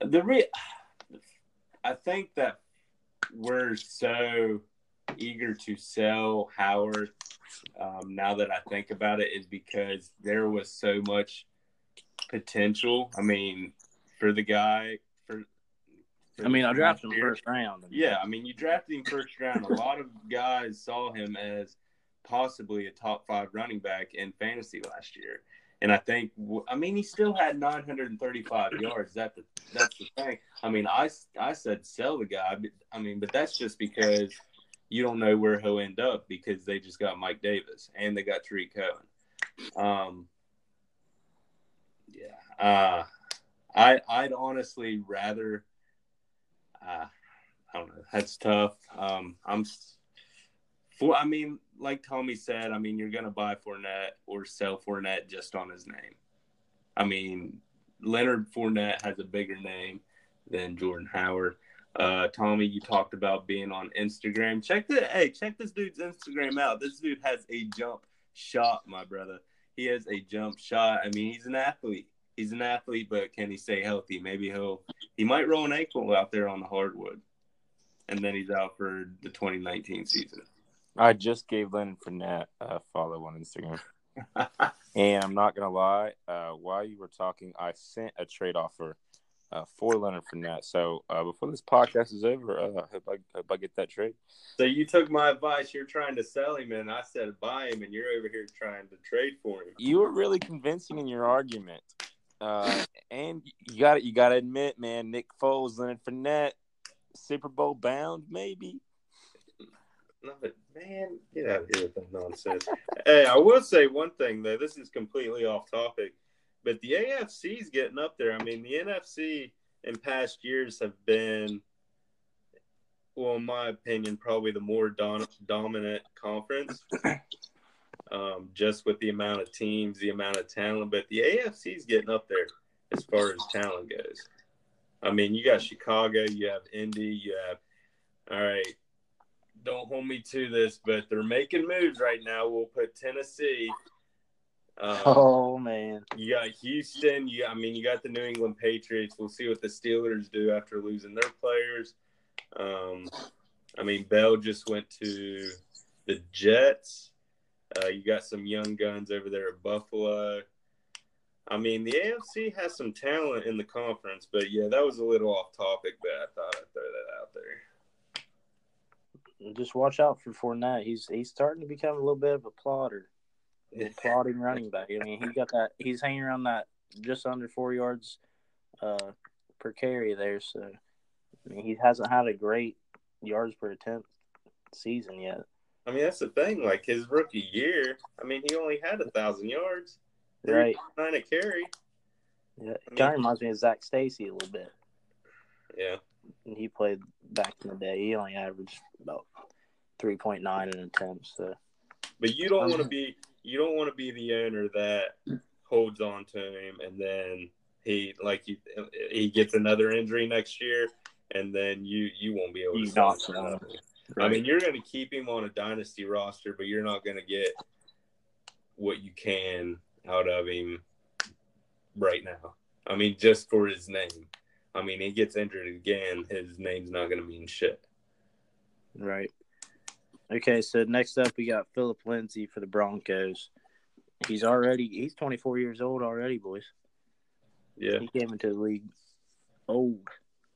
I think that we're so eager to sell Howard. Now that I think about it, is because there was so much potential. I mean, for the guy. I drafted him first round. Yeah, I mean, you drafted him first round. A lot of guys saw him as possibly a top 5 running back in fantasy last year. And I think, he still had 935 yards. That's the thing. I mean, I said sell the guy, but that's just because you don't know where he'll end up because they just got Mike Davis and they got Tariq Cohen. I'd honestly rather. I don't know. That's tough. Like Tommy said, you're going to buy Fournette or sell Fournette just on his name. Leonard Fournette has a bigger name than Jordan Howard. Tommy, you talked about being on Instagram. Check this dude's Instagram out. This dude has a jump shot, my brother. He has a jump shot. He's an athlete. But can he stay healthy? Maybe he might roll an ankle out there on the hardwood. And then he's out for the 2019 season. I just gave Leonard Fournette a follow on Instagram. And I'm not going to lie, while you were talking, I sent a trade offer for Leonard Fournette. So before this podcast is over, I hope I get that trade. So you took my advice. You're trying to sell him, and I said buy him, and you're over here trying to trade for him. You were really convincing in your argument. And you got to admit, man, Nick Foles, Leonard Fournette, Super Bowl bound, maybe. No, but man, get out of here with that nonsense. Hey, I will say one thing though. This is completely off topic, but the AFC is getting up there. The NFC in past years have been, well, in my opinion, probably the more dominant conference. just with the amount of teams, the amount of talent. But the AFC is getting up there as far as talent goes. I mean, you got Chicago, you have Indy, you have – all right, don't hold me to this, but they're making moves right now. We'll put Tennessee. Oh, man. You got Houston. You got the New England Patriots. We'll see what the Steelers do after losing their players. Bell just went to the Jets. You got some young guns over there at Buffalo. I mean, the AFC has some talent in the conference, but yeah, that was a little off topic, but I thought I'd throw that out there. Just watch out for Fournette. He's starting to become a little bit of a plodder, plodding running back. I mean, he's hanging around that just under 4 yards per carry there. So, I mean, he hasn't had a great yards per attempt season yet. I mean, that's the thing. Like his rookie year, I mean, he only had 1,000 yards. Right. 9 a carry. Yeah, it kind of reminds me of Zach Stacy a little bit. Yeah. And he played back in the day. He only averaged about 3.9 in attempts. So. But you don't want to be the owner that holds on to him and then he gets another injury next year and then you won't be able to sell him. Right. I mean, you're going to keep him on a dynasty roster, but you're not going to get what you can out of him right now. I mean, just for his name. I mean, he gets injured again, his name's not going to mean shit. Right. Okay, so next up we got Phillip Lindsay for the Broncos. He's 24 years old already, boys. Yeah. He came into the league old.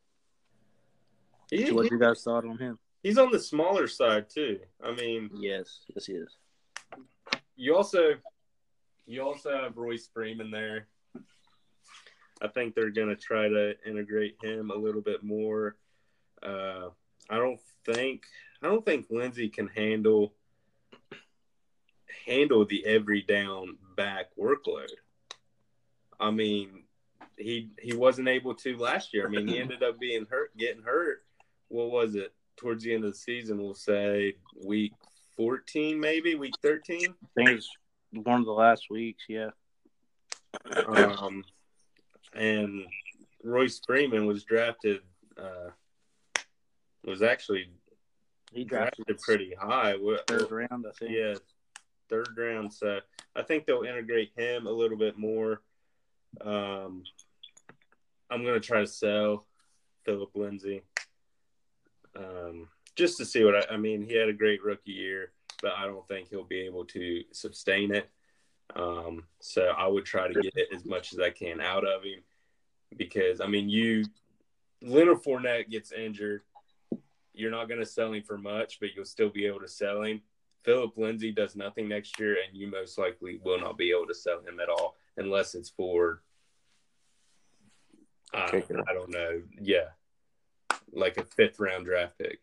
So what you guys thought on him? He's on the smaller side too. I mean, yes, he is. You also have Royce Freeman there. I think they're going to try to integrate him a little bit more. I don't think Lindsay can handle the every down back workload. I mean, he wasn't able to last year. I mean, he ended up getting hurt. What was it? Towards the end of the season, we'll say week 14, maybe week 13. I think it was one of the last weeks. Yeah. And Royce Freeman was drafted. He drafted pretty high. Third round, I think. Yeah, third round. So I think they'll integrate him a little bit more. I'm going to try to sell Phillip Lindsay. Just to see what I mean, he had a great rookie year, but I don't think he'll be able to sustain it. So I would try to get as much as I can out of him because, I mean, Leonard Fournette gets injured. You're not going to sell him for much, but you'll still be able to sell him. Phillip Lindsay does nothing next year, and you most likely will not be able to sell him at all unless it's for, I don't know, like a 5th-round draft pick.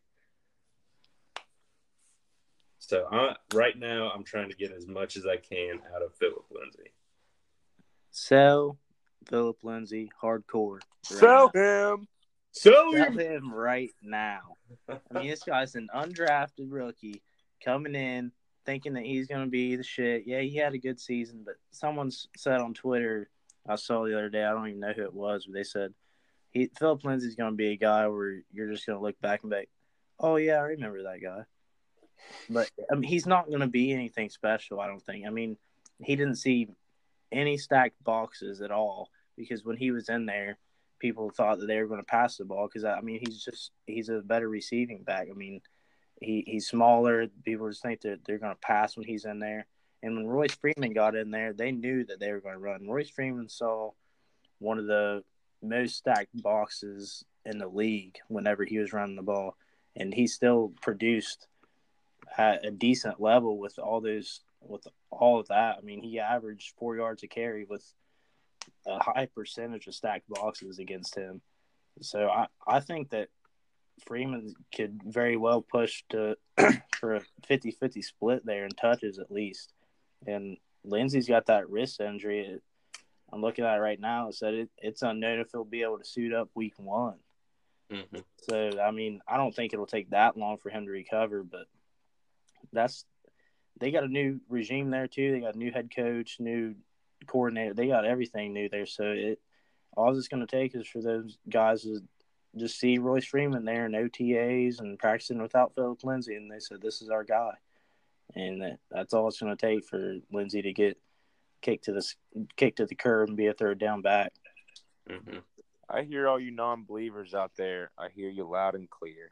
So right now I'm trying to get as much as I can out of Phillip Lindsay. Sell Phillip Lindsay hardcore. Sell him. Sell him right now. I mean, this guy's an undrafted rookie coming in thinking that he's going to be the shit. Yeah, he had a good season, but someone said on Twitter, I saw the other day, I don't even know who it was, but they said Phillip Lindsay's going to be a guy where you're just going to look back and be like, oh, yeah, I remember that guy. But, I mean, he's not going to be anything special, I don't think. I mean, he didn't see any stacked boxes at all because when he was in there, people thought that they were going to pass the ball because, I mean, he's a better receiving back. I mean, he's smaller. People just think that they're going to pass when he's in there. And when Royce Freeman got in there, they knew that they were going to run. Royce Freeman saw one of the most stacked boxes in the league whenever he was running the ball, and he still produced at a decent level with all of that. I mean, he averaged 4 yards a carry with a high percentage of stacked boxes against him. So I think that Freeman could very well push to for a 50-50 split there in touches at least. And Lindsay's got that wrist injury. I'm looking at it right now. It said it's unknown if he'll be able to suit up week 1. Mm-hmm. So, I mean, I don't think it'll take that long for him to recover, but that's they got a new regime there too. They got a new head coach, new coordinator. They got everything new there. So all it's going to take is for those guys to just see Royce Freeman there in OTAs and practicing without Philip Lindsay, and they said, this is our guy. And that's all it's going to take for Lindsay to get kicked to the curb and be a third down back. Mm-hmm. I hear all you non-believers out there. I hear you loud and clear.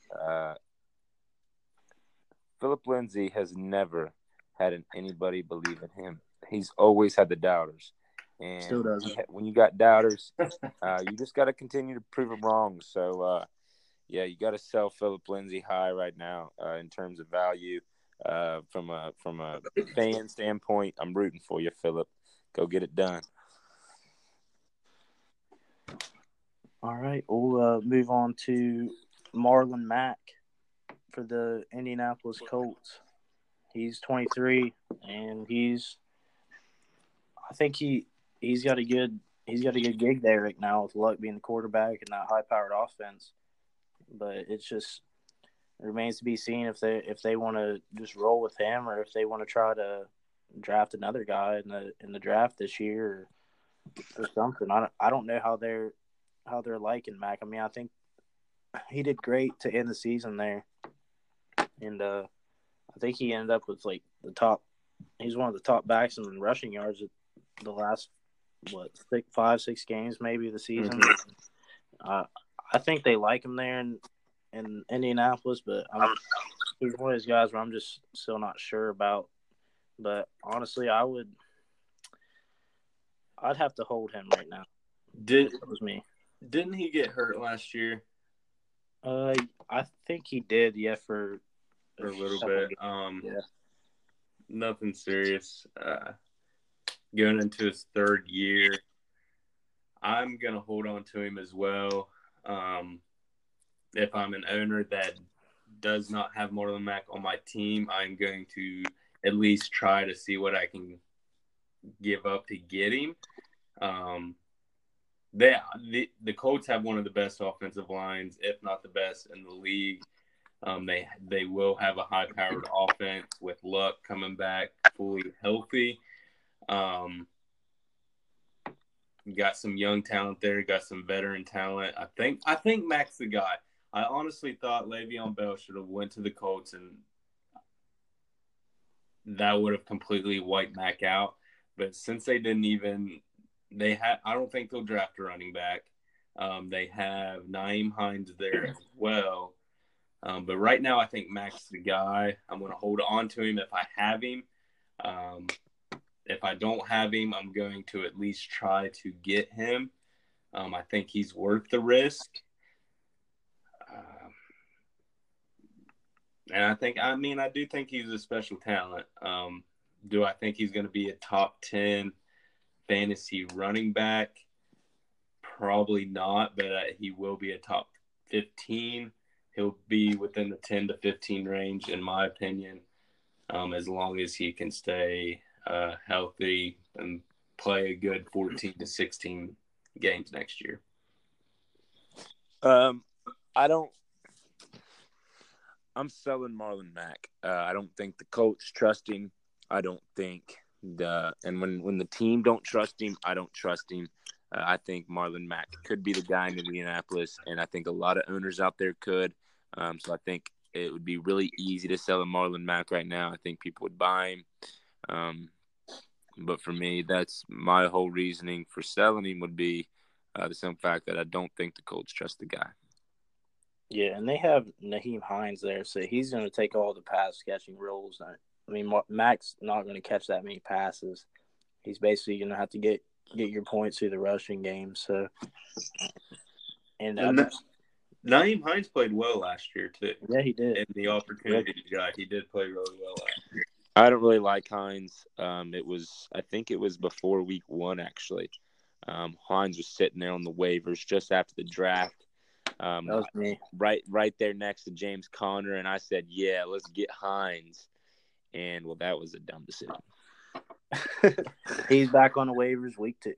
Philip Lindsay has never had anybody believe in him. He's always had the doubters. And Still doesn't. when you got doubters, you just got to continue to prove them wrong. So, you got to sell Philip Lindsay high right now in terms of value. From a fan standpoint, I'm rooting for you, Philip. Go get it done. All right, we'll move on to Marlon Mack for the Indianapolis Colts. He's 23, and I think he's got a good gig there right now with Luck being the quarterback and that high-powered offense. But it remains to be seen if they want to just roll with him or if they want to try to draft another guy in the draft this year or something. I don't know how they're liking Mac. I mean, I think he did great to end the season there, and I think he ended up with like the top. He's one of the top backs in rushing yards at the last 5-6 games maybe of the season. Mm-hmm. I think they like him there in Indianapolis, but he's one of those guys where I'm just still not sure about. But honestly, I'd have to hold him right now. That was me. Didn't he get hurt last year? I think he did. Yeah, for a little bit. Yeah. Nothing serious. Going into his third year, I'm gonna hold on to him as well. If I'm an owner that does not have Marlon Mack on my team, I'm going to at least try to see what I can give up to get him. The Colts have one of the best offensive lines, if not the best in the league. They will have a high-powered offense with Luck coming back fully healthy. You got some young talent there. You got some veteran talent. I think Mack's the guy. I honestly thought Le'Veon Bell should have went to the Colts, and that would have completely wiped Mack out. But since they didn't even – I don't think they'll draft a running back. They have Nyheim Hines there as well. But right now I think Mack's the guy. I'm going to hold on to him if I have him. If I don't have him, I'm going to at least try to get him. I think he's worth the risk. And I do think he's a special talent. Do I think he's going to be a top 10 fantasy running back? Probably not, but he will be a top 15. He'll be within the 10 to 15 range, in my opinion, as long as he can stay healthy and play a good 14 to 16 games next year. I'm selling Marlon Mack. I don't think the coach trust him. I don't think and when the team don't trust him, I don't trust him. I think Marlon Mack could be the guy in Indianapolis, and I think a lot of owners out there could. So I think it would be really easy to sell a Marlon Mack right now. I think people would buy him. But for me, that's my whole reasoning for selling him would be the simple fact that I don't think the Colts trust the guy. Yeah, and they have Nyheim Hines there, so he's going to take all the pass-catching roles. I mean, Mack's not going to catch that many passes. He's basically going to have to get your points through the rushing game. So, and Nyheim Hines played well last year too. Yeah, he did. And the opportunity he got, he did play really well last year. I don't really like Hines. I think it was before week 1 actually. Hines was sitting there on the waivers just after the draft. That was me. Right there next to James Conner, and I said, "Yeah, let's get Hines." And that was a dumb decision. He's back on the waivers week 2.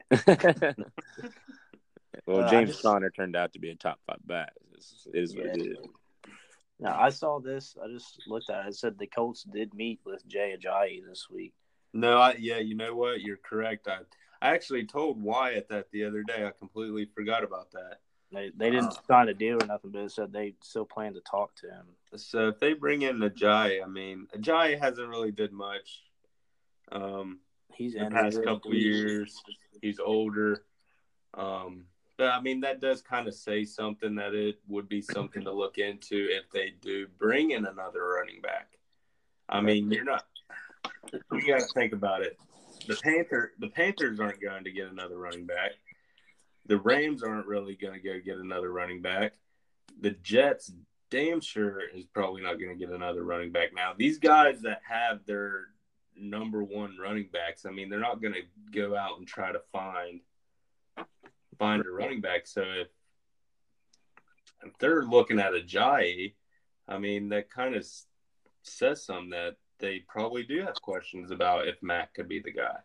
Well, James Conner turned out to be a top 5 back. It is what it is. Now, I saw this. I just looked at it. It said the Colts did meet with Jay Ajayi this week. No, you know what? You're correct. I actually told Wyatt that the other day. I completely forgot about that. They didn't sign a deal or nothing, but it said they still plan to talk to him. So if they bring in Ajayi, I mean, Ajayi hasn't really did much. He's the past couple years. He's older. But I mean, that does kind of say something that it would be something to look into if they do bring in another running back. I mean, you got to think about it. The Panthers aren't going to get another running back. The Rams aren't really going to go get another running back. The Jets damn sure is probably not going to get another running back. Now, these guys that have their number one running backs, I mean, they're not going to go out and try to find a running back. So if they're looking at Ajayi, I mean, that kind of says something that they probably do have questions about if Matt could be the guy.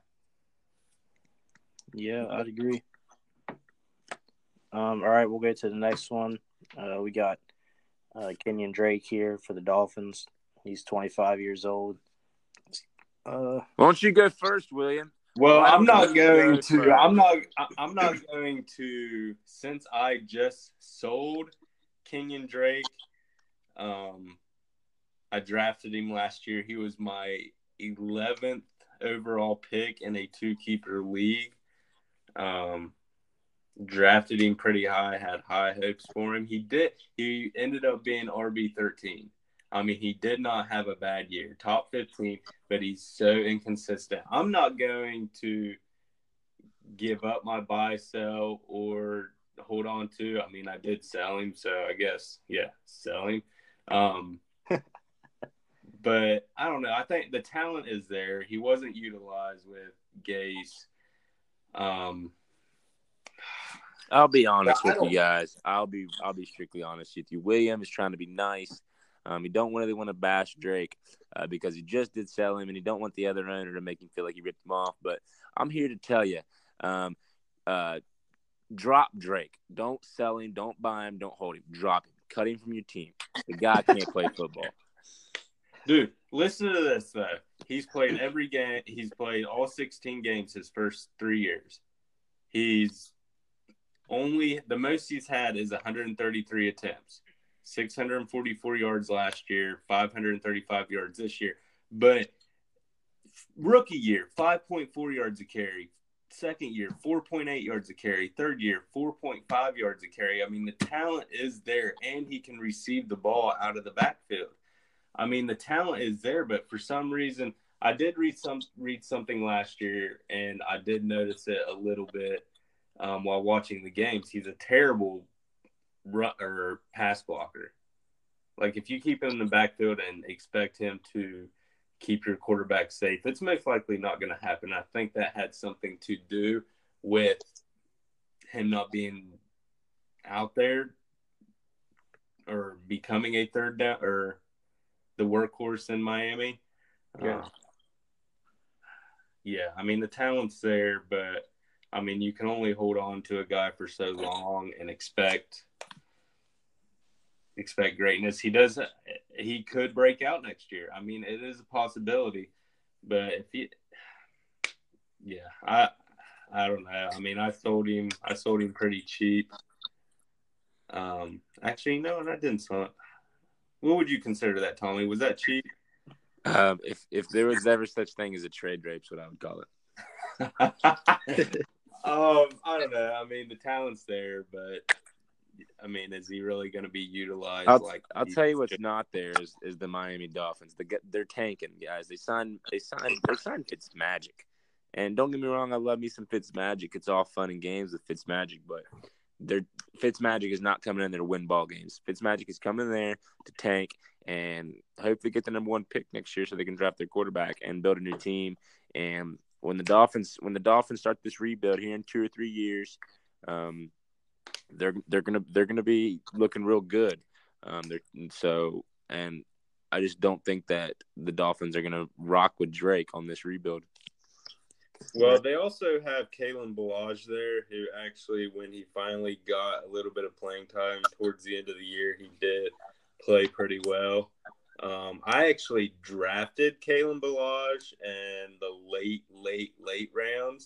Yeah, I'd agree. All right, we'll get to the next one. We got Kenyon Drake here for the Dolphins. He's 25 years old. Why don't you go first, William? Well, I'm not going to. Since I just sold Kenyon Drake, I drafted him last year. He was my 11th overall pick in a 2-keeper league. Drafted him pretty high, had high hopes for him. He ended up being RB13. I mean, he did not have a bad year, top 15, but he's so inconsistent. I'm not going to give up my buy, sell, or hold on to. I mean, I did sell him, so I guess, sell him. But I don't know. I think the talent is there. He wasn't utilized with Gase. I'll be honest with you guys. I'll be strictly honest with you. William is trying to be nice. He don't really want to bash Drake because he just did sell him, and he don't want the other owner to make him feel like he ripped him off. But I'm here to tell you, drop Drake. Don't sell him. Don't buy him. Don't hold him. Drop him. Cut him from your team. The guy can't play football. Dude, listen to this, though. He's played every game. He's played all 16 games his first 3 years. The most he's had is 133 attempts, 644 yards last year, 535 yards this year. But rookie year, 5.4 yards a carry. Second year, 4.8 yards a carry. Third year, 4.5 yards a carry. I mean, the talent is there, and he can receive the ball out of the backfield. I mean, the talent is there, but for some reason, I did read something last year, and I did notice it a little bit while watching the games. He's a terrible pass blocker. Like, if you keep him in the backfield and expect him to keep your quarterback safe, it's most likely not going to happen. I think that had something to do with him not being out there or becoming a third down or the workhorse in Miami. I mean, the talent's there, but I mean, you can only hold on to a guy for so long and expect greatness. He could break out next year. I mean, it is a possibility, but I don't know. I mean, I sold him pretty cheap. Actually, no, and I didn't sell it. What would you consider that, Tommy? Was that cheap? If there was ever such thing as a trade drape's what I would call it. I don't know. I mean, the talent's there, but I mean, is he really going to be utilized? I'll tell you what's not there is the Miami Dolphins. They're tanking, guys. They signed Fitzmagic, and don't get me wrong, I love me some Fitzmagic. It's all fun and games with Fitzmagic, but Fitzmagic is not coming in there to win ball games. Fitzmagic is coming there to tank and hopefully get the number one pick next year so they can draft their quarterback and build a new team. And when the Dolphins start this rebuild here in 2 or 3 years, they're gonna be looking real good. And I just don't think that the Dolphins are gonna rock with Drake on this rebuild. Well, they also have Kalen Ballage there, who actually, when he finally got a little bit of playing time towards the end of the year, he did play pretty well. I actually drafted Kalen Ballage in the late rounds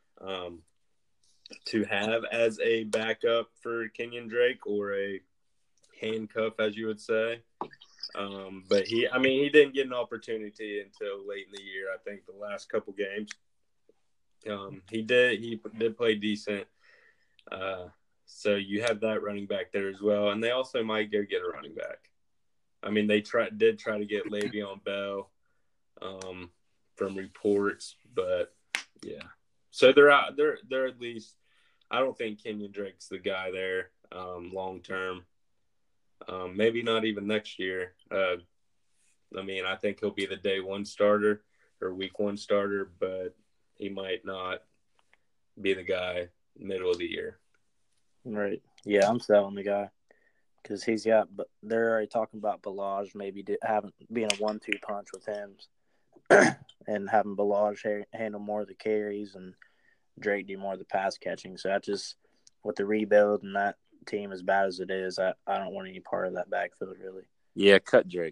to have as a backup for Kenyon Drake, or a handcuff, as you would say. But he didn't get an opportunity until late in the year. I think the last couple games, he did play decent. So you have that running back there as well, and they also might go get a running back. I mean, they did try to get Le'Veon Bell from reports, but yeah. So they're out. They're at least. I don't think Kenyon Drake's the guy there long term. Maybe not even next year. I think he'll be the day one starter or week one starter, but he might not be the guy middle of the year. Right. Yeah, I'm selling the guy because he's got. But they're already talking about Ballage maybe being a 1-2 punch with him, and having Ballage handle more of the carries and Drake do more of the pass catching. So that just with the rebuild and that team as bad as it is, I don't want any part of that backfield really. Yeah, cut Drake.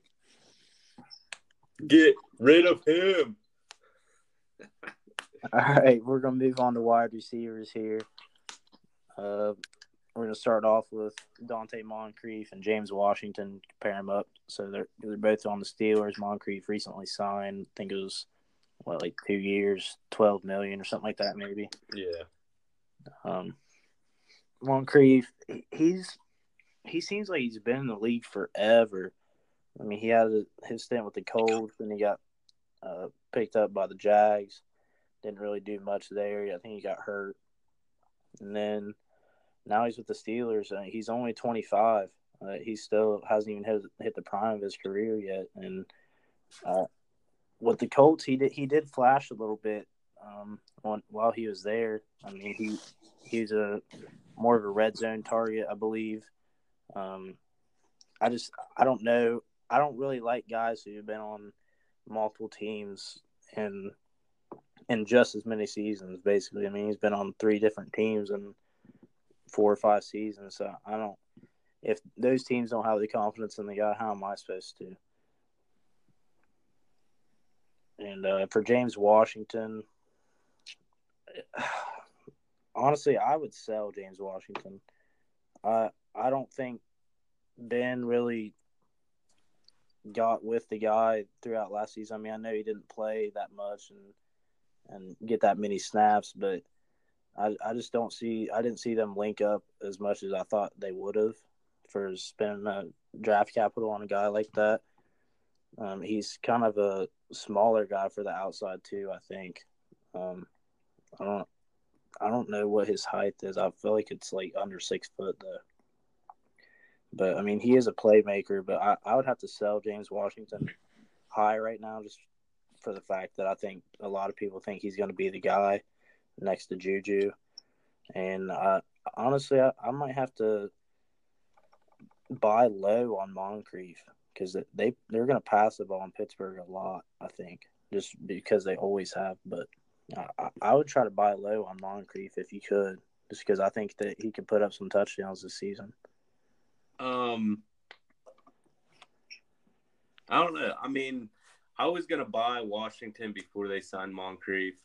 Get rid of him. All right, we're gonna move on to wide receivers here. We're going to start off with Dante Moncrief and James Washington, compare them up. So they're both on the Steelers. Moncrief recently signed, I think it was, like 2 years, $12 million or something like that maybe. Yeah. Moncrief, he seems like he's been in the league forever. I mean, he had his stint with the Colts, then he got picked up by the Jags. Didn't really do much there. I think he got hurt. And then now he's with the Steelers. He's only 25. He still hasn't even hit the prime of his career yet. And with the Colts, he did flash a little bit while he was there. I mean, he's a more of a red zone target, I believe. I don't know. I don't really like guys who have been on multiple teams in just as many seasons. Basically, I mean, he's been on 3 different teams and 4 or 5 seasons. So I don't. If those teams don't have the confidence in the guy, how am I supposed to? And for James Washington, honestly, I would sell James Washington. I don't think Ben really got with the guy throughout last season. I mean, I know he didn't play that much and get that many snaps, but I just don't see – I didn't see them link up as much as I thought they would have for spending draft capital on a guy like that. He's kind of a smaller guy for the outside too, I think. I don't know what his height is. I feel like it's like under 6 foot though. But I mean, he is a playmaker. But I would have to sell James Washington high right now, just for the fact that I think a lot of people think he's going to be the guy next to Juju. And honestly, I might have to buy low on Moncrief because they're going to pass the ball in Pittsburgh a lot, I think, just because they always have. But I would try to buy low on Moncrief if you could, just because I think that he could put up some touchdowns this season. I don't know. I mean, I was going to buy Washington before they signed Moncrief.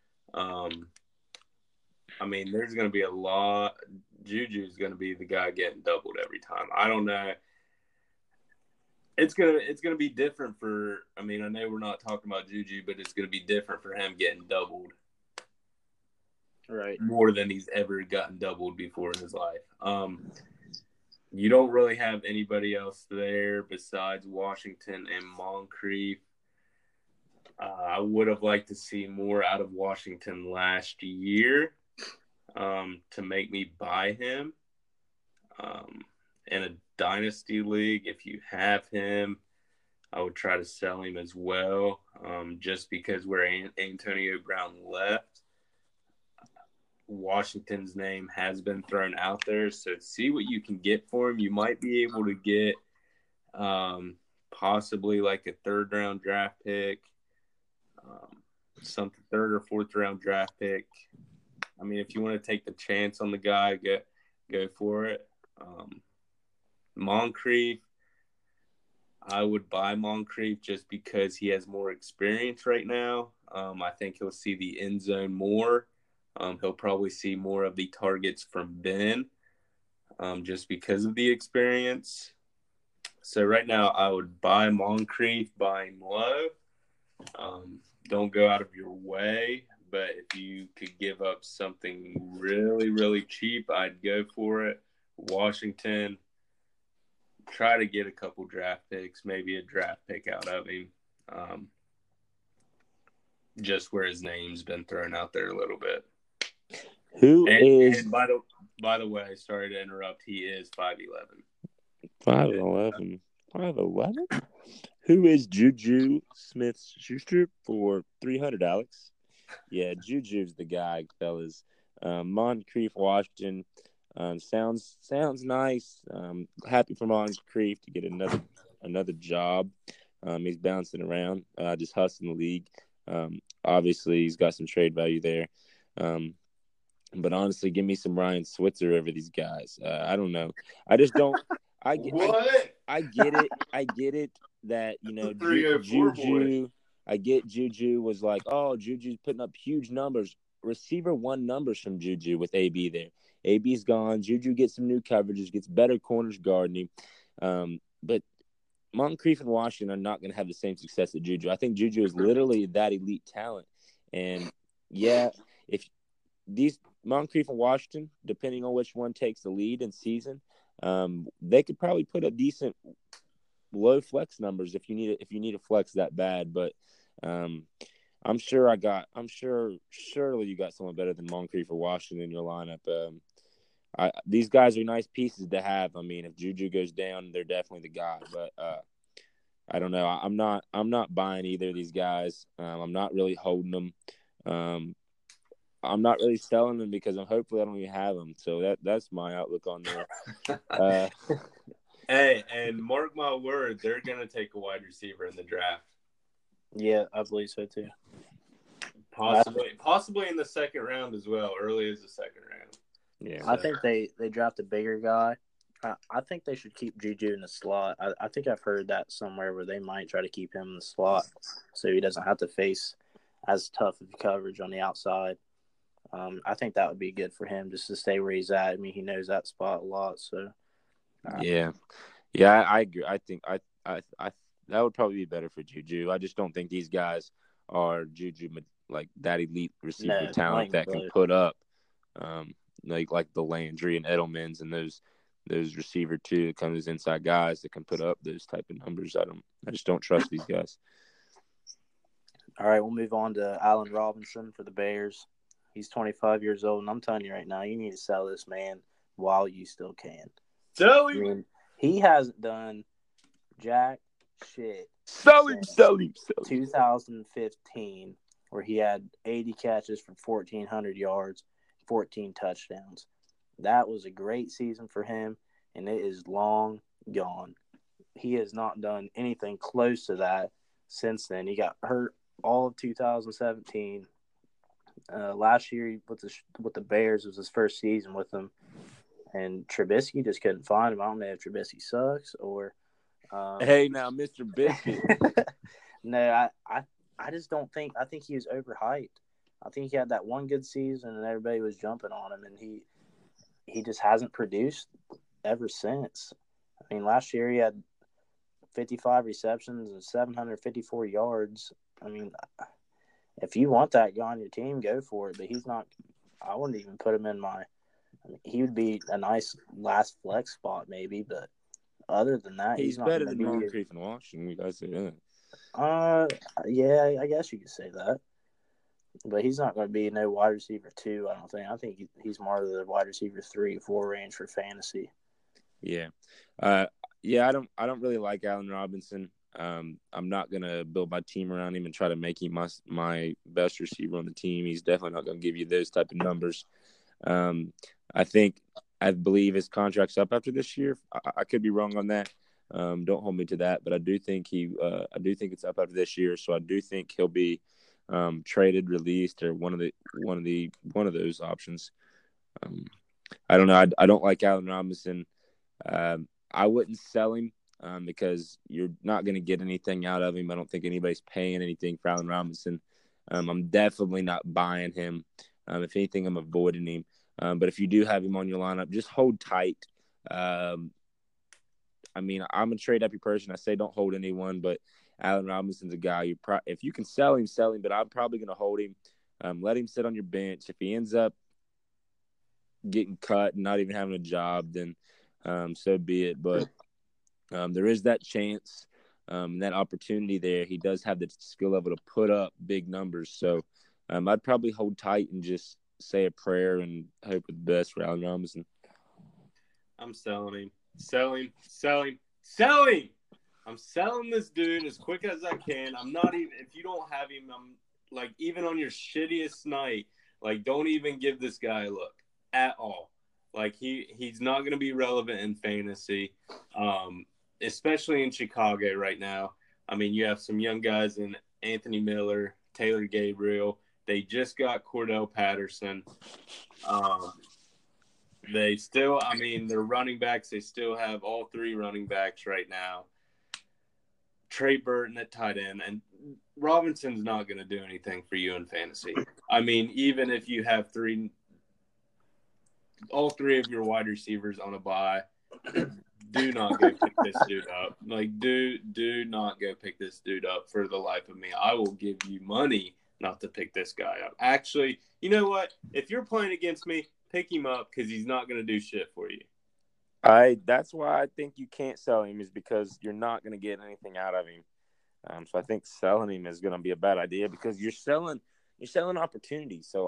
I mean, there's going to be a lot. Juju's going to be the guy getting doubled every time. I don't know. It's gonna be different for. I mean, I know we're not talking about Juju, but it's gonna be different for him getting doubled, right? More than he's ever gotten doubled before in his life. You don't really have anybody else there besides Washington and Moncrief. I would have liked to see more out of Washington last year to make me buy him. In a dynasty league, if you have him, I would try to sell him as well, just because where Antonio Brown left, Washington's name has been thrown out there. So see what you can get for him. You might be able to get possibly like a 3rd round draft pick, something 3rd or 4th round draft pick. I mean, if you want to take the chance on the guy, go for it. Moncrief, I would buy Moncrief just because he has more experience right now. I think he'll see the end zone more. He'll probably see more of the targets from Ben just because of the experience. So right now I would buy Moncrief, buying low. Don't go out of your way, but if you could give up something really, really cheap, I'd go for it. Washington, try to get a couple draft picks, maybe a draft pick out of him, just where his name's been thrown out there a little bit. And by the way, sorry to interrupt, he is 5'11". 5'11". 5'11"? Who is Juju Smith-Schuster for 300, Alex? Yeah, Juju's the guy, fellas. Moncrief, Washington. Sounds nice. Happy for Moncrief to get another job. He's bouncing around, just hustling the league. Obviously, he's got some trade value there. But honestly, give me some Ryan Switzer over these guys. I don't know. I just don't. I get it. I get it that, Juju. I get Juju was like, oh, Juju's putting up huge numbers. Receiver one numbers from Juju with AB there. AB's gone. Juju gets some new coverages, gets better corners guarding him. But Moncrief and Washington are not going to have the same success as Juju. I think Juju is literally that elite talent. And, yeah, if these Moncrief and Washington, depending on which one takes the lead in season, they could probably put up decent low flex numbers if you need a flex that bad. But I'm sure surely you got someone better than Moncrief or Washington in your lineup. These guys are nice pieces to have. I mean, if Juju goes down, they're definitely the guy. But I don't know. I'm not buying either of these guys. I'm not really holding them. I'm not really selling them because hopefully I don't even have them. So that's my outlook on there. Hey, and mark my word, they're gonna take a wide receiver in the draft. Yeah, I believe so too. Possibly in the second round as well, early as the second round. Yeah, I think they draft a bigger guy. I think they should keep Juju in the slot. I think I've heard that somewhere where they might try to keep him in the slot so he doesn't have to face as tough of coverage on the outside. I think that would be good for him just to stay where he's at. I mean, he knows that spot a lot. So yeah, I agree. I think I that would probably be better for Juju. I just don't think these guys are Juju like that elite receiver talent that can put up like the Landry and Edelmans and those receiver two kind of those inside guys that can put up those type of numbers. I just don't trust these guys. All right, we'll move on to Allen Robinson for the Bears. He's 25 years old, and I'm telling you right now, you need to sell this man while you still can. Sell him. I mean, he hasn't done jack shit. Sell him. 2015, where he had 80 catches for 1,400 yards, 14 touchdowns. That was a great season for him, and it is long gone. He has not done anything close to that since then. He got hurt all of 2017. Last year with the Bears was his first season with them, and Trubisky just couldn't find him. I don't know if Trubisky sucks or. Hey, now, Mr. Biscuit. No, I just don't think. I think he was overhyped. I think he had that one good season, and everybody was jumping on him, and he just hasn't produced ever since. I mean, last year he had 55 receptions and 754 yards. I mean, if you want that guy on your team, go for it. But he's not. I wouldn't even put him in my. I mean, he would be a nice last flex spot maybe, but other than that, he's not better than Moncrief and Washington. You guys say that. Yeah, I guess you could say that. But he's not going to be no wide receiver 2, I don't think. I think he's more of the wide receiver 3 or 4 range for fantasy. Yeah. I don't really like Allen Robinson. I'm not going to build my team around him and try to make him my best receiver on the team. He's definitely not going to give you those type of numbers. I believe his contract's up after this year. I could be wrong on that. Don't hold me to that, but I do think it's up after this year. So I do think he'll be traded, released, or one of those options. I don't know. I don't like Allen Robinson. I wouldn't sell him. because you're not going to get anything out of him. I don't think anybody's paying anything for Allen Robinson. I'm definitely not buying him. If anything, I'm avoiding him. But if you do have him on your lineup, just hold tight. I'm a trade-uppy person. I say don't hold anyone, but Allen Robinson's a guy if you can sell him, sell him. But I'm probably going to hold him. Let him sit on your bench. If he ends up getting cut and not even having a job, then so be it. But there is that chance, that opportunity there. He does have the skill level to put up big numbers. So I'd probably hold tight and just say a prayer and hope for the best for Allen Robinson. I'm selling him. Selling. I'm selling this dude as quick as I can. I'm not even – if you don't have him, I'm like even on your shittiest night, like don't even give this guy a look at all. Like he's not going to be relevant in fantasy, especially in Chicago right now. I mean, you have some young guys in Anthony Miller, Taylor Gabriel. They just got Cordell Patterson. They still, they're running backs. They still have all three running backs right now. Trey Burton at tight end. And Robinson's not going to do anything for you in fantasy. I mean, even if you have all three of your wide receivers on a bye, do not go pick this dude up. Like, do not go pick this dude up for the life of me. I will give you money not to pick this guy up. Actually, you know what? If you're playing against me, pick him up because he's not going to do shit for you. That's why I think you can't sell him, is because you're not going to get anything out of him. So I think selling him is going to be a bad idea because you're selling opportunities. So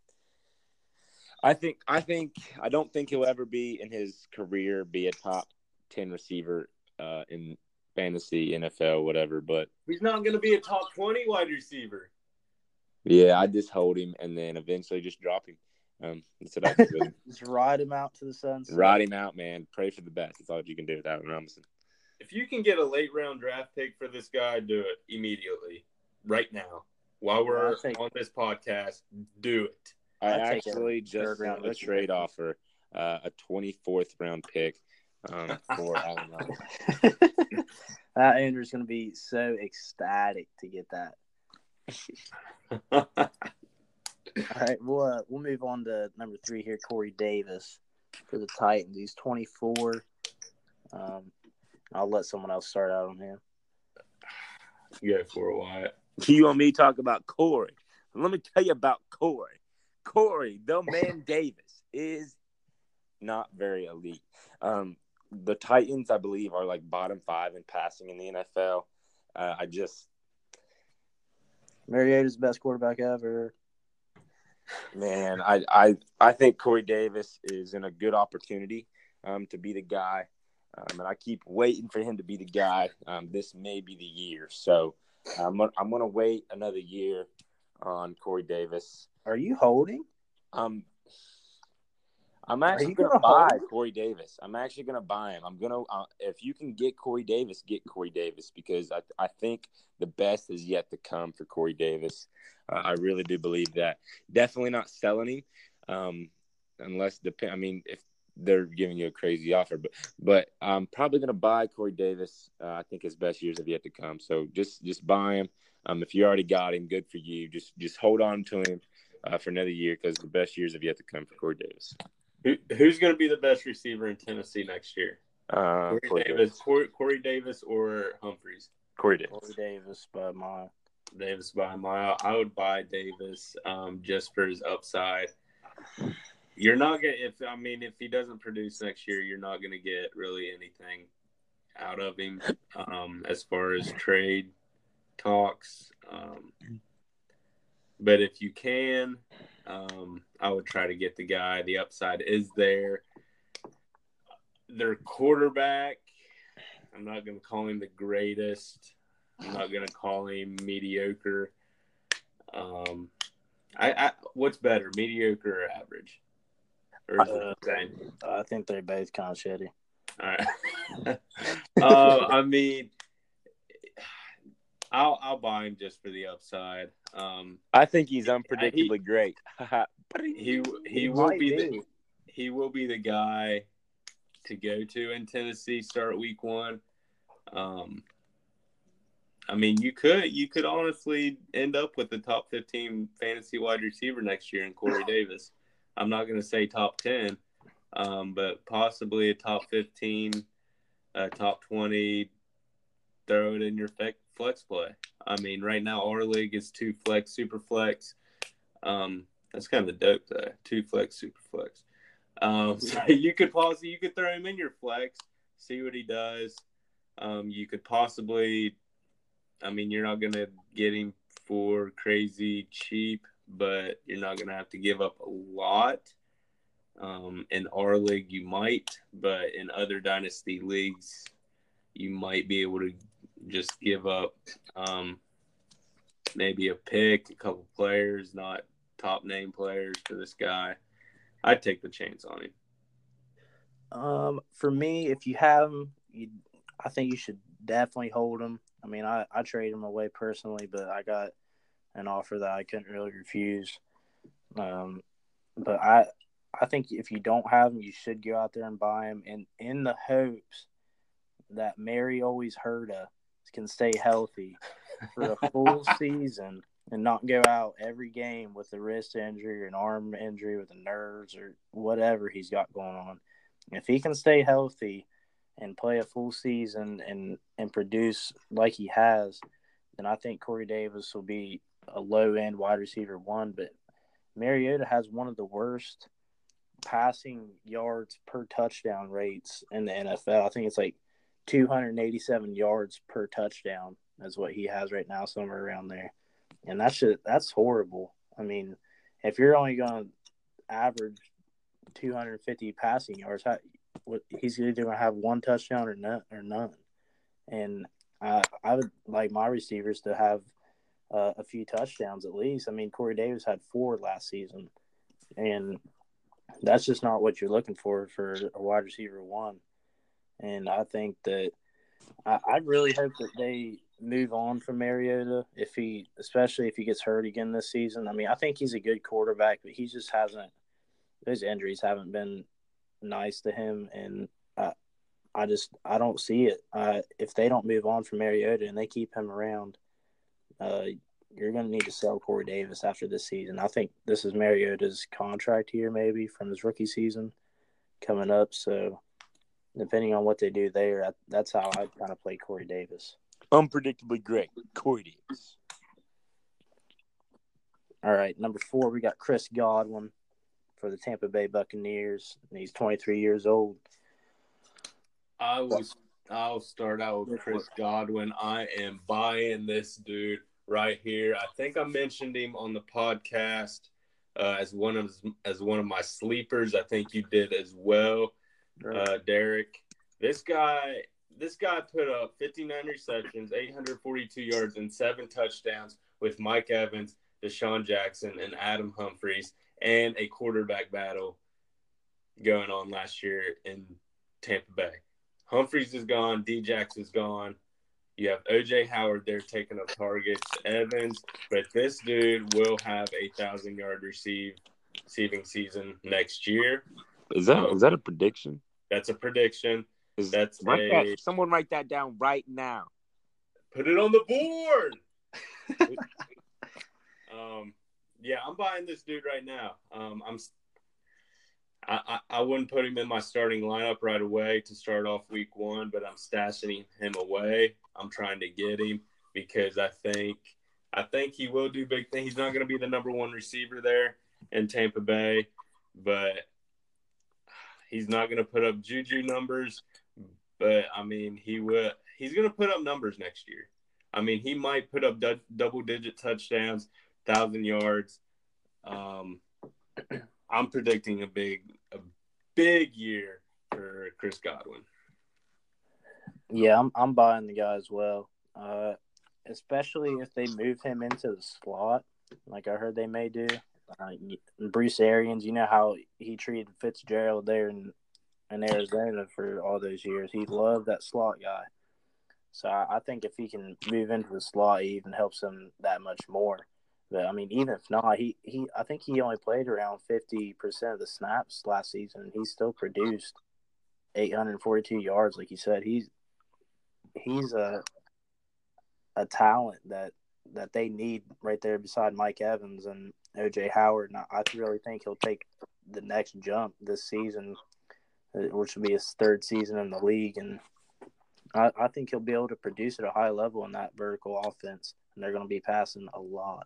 I don't think he'll ever be in his career be a top 10 receiver in fantasy, NFL, whatever. But he's not going to be a top 20 wide receiver. Yeah, I just hold him and then eventually just drop him. That's what I do. Just ride him out to the sunset. Ride him out, man. Pray for the best. That's all you can do with Allen Robinson. If you can get a late round draft pick for this guy, do it immediately, right now, while we're on this podcast. Do it. I actually just got a trade offer, a 24th round pick for Allen Robinson. Andrew's going to be so ecstatic to get that. All right, we'll move on to number 3 here, Corey Davis for the Titans. He's 24. I'll let someone else start out on him. Go for it, Wyatt. You want me to talk about Corey? Let me tell you about Corey. Corey, the man Davis, is not very elite. The Titans, I believe, are like bottom 5 in passing in the NFL. Mariota's the best quarterback ever. Man, I think Corey Davis is in a good opportunity to be the guy. And I keep waiting for him to be the guy. This may be the year. So I'm going to wait another year on Corey Davis. Are you holding? I'm actually going to buy Corey Davis. I'm actually going to buy him. I'm going to if you can get Corey Davis, get Corey Davis, because I think the best is yet to come for Corey Davis. I really do believe that. Definitely not selling him unless if they're giving you a crazy offer. But I'm probably going to buy Corey Davis. I think his best years have yet to come. So just buy him. If you already got him, good for you. Just hold on to him for another year because the best years have yet to come for Corey Davis. Who's going to be the best receiver in Tennessee next year? Corey Davis or Humphreys? Corey Davis. Corey Davis by a mile. Davis by a mile. I would buy Davis just for his upside. You're not gonna if he doesn't produce next year, you're not gonna get really anything out of him as far as trade talks. But if you can, I would try to get the guy. The upside is there. Their quarterback, I'm not gonna call him the greatest. I'm not gonna call him mediocre. What's better, mediocre or average? Or is it the same? I think they're both kind of shitty. All right. I'll buy him just for the upside. I think he's unpredictably great. He will be the guy to go to in Tennessee. Start week 1. I mean, you could honestly end up with the top 15 fantasy wide receiver next year in Corey Davis. I'm not going to say top 10, but possibly a top 15, top 20. Throw it in your flex play. I mean, right now our league is 2 flex, super flex. That's kind of dope though. 2 flex, super flex. So you could throw him in your flex, see what he does. You could possibly, I mean, you're not gonna get him for crazy cheap, but you're not gonna have to give up a lot. In our league, you might, but in other dynasty leagues, you might be able to just give up maybe a pick, a couple players, not top name players for this guy. I'd take the chance on him. For me, if you have him, I think you should definitely hold him. I mean, I trade him away personally, but I got an offer that I couldn't really refuse. But I think if you don't have him, you should go out there and buy him, and in the hopes that Mary always Herda can stay healthy for a full season and not go out every game with a wrist injury or an arm injury with the nerves or whatever he's got going on. If he can stay healthy and play a full season and produce like he has, then I think Corey Davis will be a low-end wide receiver 1. But Mariota has one of the worst passing yards per touchdown rates in the NFL. I think it's like 287 yards per touchdown is what he has right now, somewhere around there. And that's horrible. I mean, if you're only going to average 250 passing yards, he's either going to have one touchdown or none. And I would like my receivers to have a few touchdowns at least. I mean, Corey Davis had 4 last season, and that's just not what you're looking for a wide receiver 1. And I think that I really hope that they move on from Mariota especially if he gets hurt again this season. I mean, I think he's a good quarterback, but he just hasn't. Those injuries haven't been nice to him, and I don't see it. If they don't move on from Mariota and they keep him around, you're going to need to sell Corey Davis after this season. I think this is Mariota's contract year, maybe from his rookie season coming up. So depending on what they do there, that's how I kind of play Corey Davis. Unpredictably great, Corey Davis. All right, number 4, we got Chris Godwin for the Tampa Bay Buccaneers, and he's 23 years old. I'll start out with Chris Godwin. I am buying this dude right here. I think I mentioned him on the podcast as one of my sleepers. I think you did as well, Derek. This guy put up 59 receptions, 842 yards, and 7 touchdowns with Mike Evans, Deshaun Jackson, and Adam Humphries, and a quarterback battle going on last year in Tampa Bay. Humphries is gone. D-Jax is gone. You have O.J. Howard there taking up targets. Evans. But this dude will have a 1,000-yard receiving season next year. Is that a prediction? That's a prediction. Someone write that down right now. Put it on the board. Yeah, I'm buying this dude right now. I wouldn't put him in my starting lineup right away to start off week 1, but I'm stashing him away. I'm trying to get him because I think he will do big things. He's not going to be the number 1 receiver there in Tampa Bay, but he's not going to put up juju numbers. But I mean, he's going to put up numbers next year. I mean, he might put up double-digit touchdowns, 1,000 yards. I'm predicting a big year for Chris Godwin. Yeah, I'm buying the guy as well. Especially if they move him into the slot, like I heard they may do. Bruce Arians, you know how he treated Fitzgerald there in Arizona for all those years. He loved that slot guy. So I think if he can move into the slot, it even helps him that much more. But I mean, even if not, I think he only played around 50% of the snaps last season, and he still produced 842 yards, like you said. he's a talent that they need right there beside Mike Evans and OJ Howard. And I really think he'll take the next jump this season, which will be his third season in the league. And I think he'll be able to produce at a high level in that vertical offense. And they're going to be passing a lot.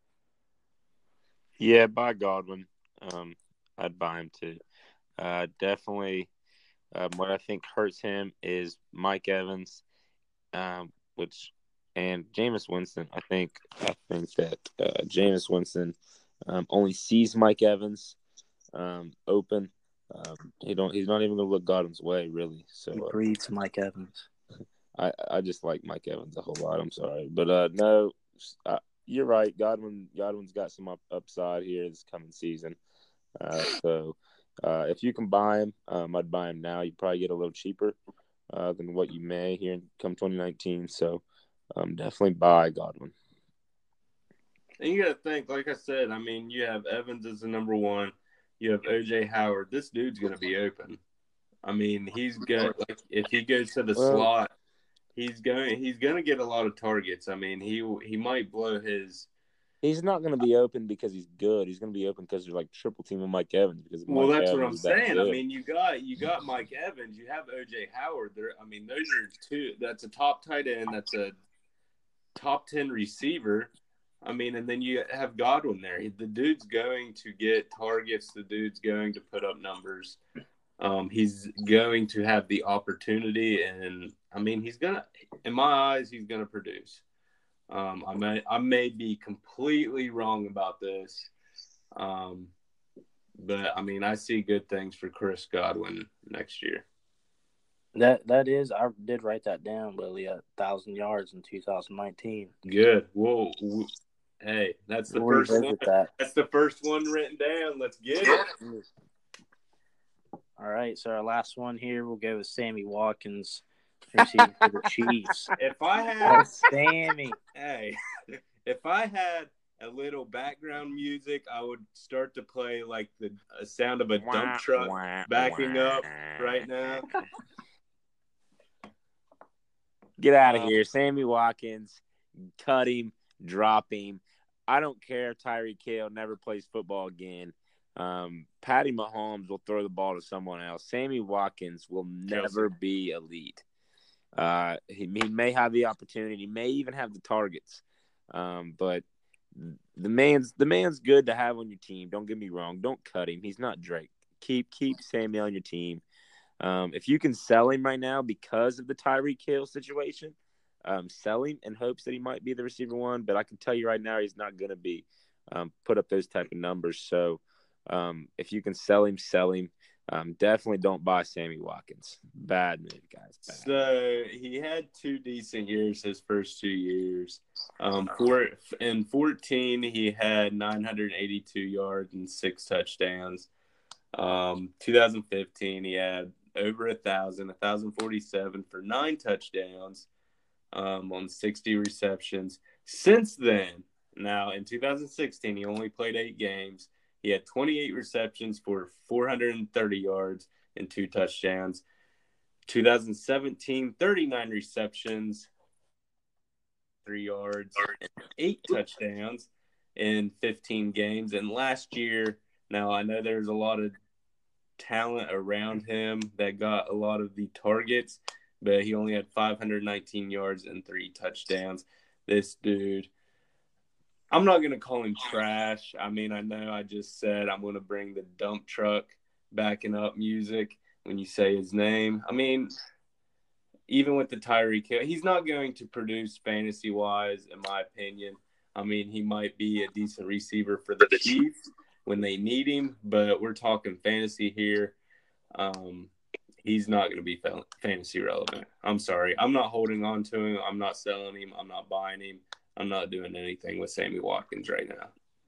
Yeah, buy Godwin. I'd buy him too. Definitely. What I think hurts him is Mike Evans, and Jameis Winston. I think that Jameis Winston only sees Mike Evans open. He's not even going to look Godwin's way, really. So He breeds Mike Evans. I just like Mike Evans a whole lot. I'm sorry, but no, you're right. Godwin's got some upside here this coming season. So if you can buy him, I'd buy him now. You probably get a little cheaper than what you may here in come 2019. So definitely buy Godwin. And you got to think, like I said, I mean, you have Evans as the number one. You have OJ Howard. This dude's going to be open. I mean, he's going like if he goes to the slot, he's going to get a lot of targets. I mean, he might blow his. He's not going to be open because he's good. He's going to be open because they're like triple teaming Mike Evans. Because That's Evans what I'm saying. Good. I mean, you got Mike Evans. You have OJ Howard. I mean, those are two. That's a top tight end. That's a top 10 receiver. I mean, and then you have Godwin there. The dude's going to get targets. The dude's going to put up numbers. He's going to have the opportunity, and I mean, in my eyes, he's gonna produce. I may be completely wrong about this, but I mean, I see good things for Chris Godwin next year. That is, I did write that down, Lily, 1,000 yards in 2019. Good. Whoa. Hey, that's the first one. That's the first one written down. Let's get it. All right, so our last one here, we'll go with Sammy Watkins, receiving for the Chiefs. If I had Sammy, if I had a little background music, I would start to play like a sound of a dump truck backing up right now. Get out of here, Sammy Watkins. Cut him, drop him. I don't care if Tyreek Hill never plays football again. Patty Mahomes will throw the ball to someone else. Sammy Watkins will never be elite. He may have the opportunity. He may even have the targets. But the man's good to have on your team. Don't get me wrong. Don't cut him. He's not Drake. Keep Sammy on your team. If you can sell him right now because of the Tyreek Hill situation, sell him in hopes that he might be the receiver one. But I can tell you right now, he's not going to be put up those type of numbers. So if you can sell him, sell him. Definitely don't buy Sammy Watkins. Bad move, guys. Bad. So he had 2 decent years his first 2 years. In 14, he had 982 yards and 6 touchdowns. 2015, he had over 1,047 for 9 touchdowns on 60 receptions. Since then, now in 2016, he only played 8 games. He had 28 receptions for 430 yards and 2 touchdowns. 2017, 39 receptions, 3 yards, and 8 touchdowns in 15 games. And last year, now I know there's a lot of talent around him that got a lot of the targets, but he only had 519 yards and 3 touchdowns. This dude, I'm not going to call him trash. I mean, I know I just said I'm going to bring the dump truck backing up music when you say his name. I mean, even with the Tyreek Hill, he's not going to produce fantasy-wise, in my opinion. I mean, he might be a decent receiver for the Chiefs when they need him, but we're talking fantasy here. He's not going to be fantasy relevant. I'm sorry. I'm not holding on to him. I'm not selling him. I'm not buying him. I'm not doing anything with Sammy Watkins right now.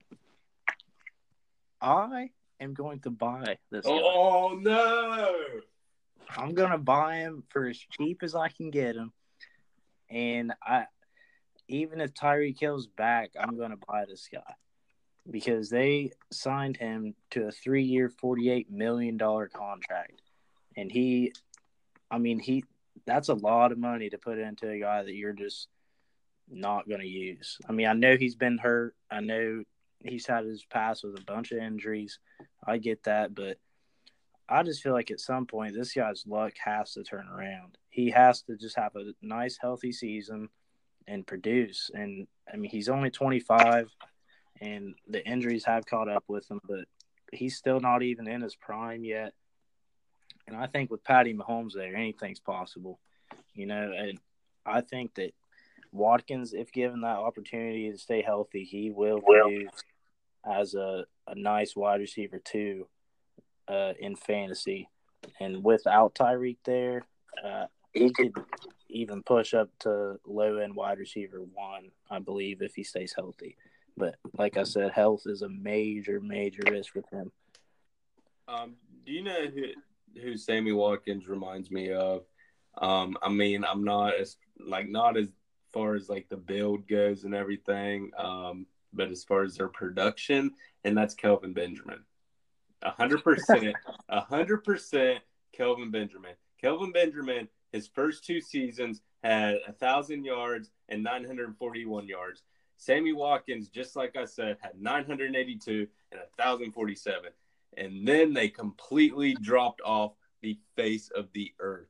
I am going to buy this guy. Oh, no. I'm going to buy him for as cheap as I can get him. And even if Tyreek Hill's back, I'm going to buy this guy. Because they signed him to a 3-year, $48 million contract. And that's a lot of money to put into a guy that you're just not going to use. I mean, I know he's been hurt. I know he's had his past with a bunch of injuries. I get that, but I just feel like at some point this guy's luck has to turn around. He has to just have a nice, healthy season and produce. And, I mean, he's only 25, and the injuries have caught up with him, but he's still not even in his prime yet. And I think with Patty Mahomes there, anything's possible, and I think that Watkins, if given that opportunity to stay healthy, he will produce as a nice wide receiver too in fantasy. And without Tyreek there, he could even push up to low-end wide receiver 1, I believe, if he stays healthy. But like I said, health is a major, major risk with him. Do you know who Sammy Watkins reminds me of? I mean, I'm not as far as like the build goes and everything, but as far as their production, and that's Kelvin Benjamin. 100%, 100% Kelvin Benjamin. Kelvin Benjamin, his first 2 seasons had 1,000 yards and 941 yards. Sammy Watkins, just like I said, had 982 and 1,047. And then they completely dropped off the face of the earth.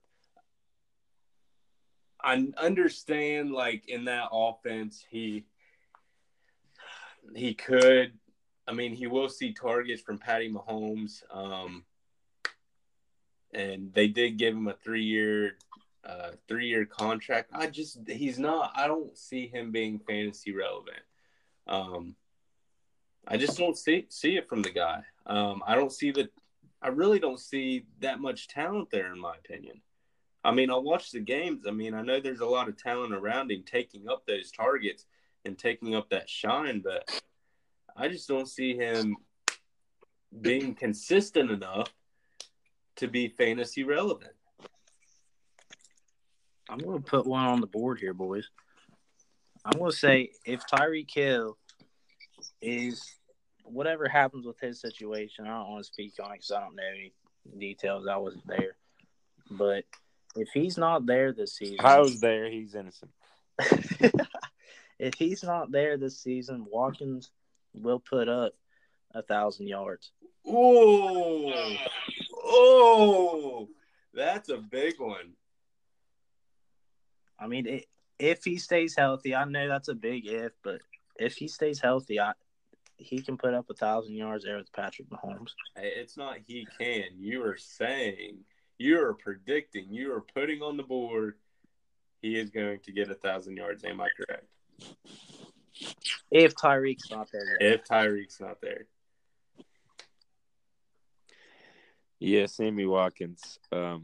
I understand, like, in that offense, he could. I mean, he will see targets from Patty Mahomes. And they did give him a 3-year contract. He's not. I don't see him being fantasy relevant. I just don't see it from the guy. I really don't see that much talent there, in my opinion. I mean, I'll watch the games. I mean, I know there's a lot of talent around him taking up those targets and taking up that shine, but I just don't see him being consistent enough to be fantasy relevant. I'm going to put one on the board here, boys. I'm going to say if Tyreek Hill is whatever happens with his situation, I don't want to speak on it because I don't know any details. I wasn't there. But if he's not there this season. I was there. He's innocent. If he's not there this season, Watkins will put up 1,000 yards. Oh, that's a big one. I mean, if he stays healthy, I know that's a big if, but if he stays healthy, he can put up 1,000 yards there with Patrick Mahomes. It's not he can. You are saying, you are predicting, you are putting on the board, he is going to get 1,000 yards. Am I correct? If Tyreek's not there. If Tyreek's not there. Yeah, Sammy Watkins.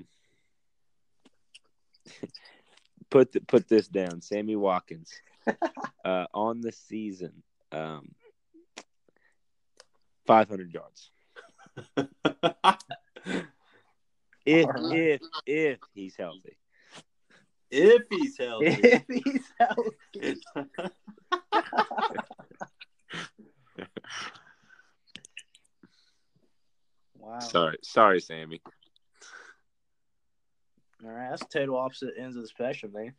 Put this down. Sammy Watkins on the season, 500 yards. If he's healthy. If he's healthy. If he's healthy. Wow. Sorry, Sammy. All right, that's total opposite ends of the spectrum, man.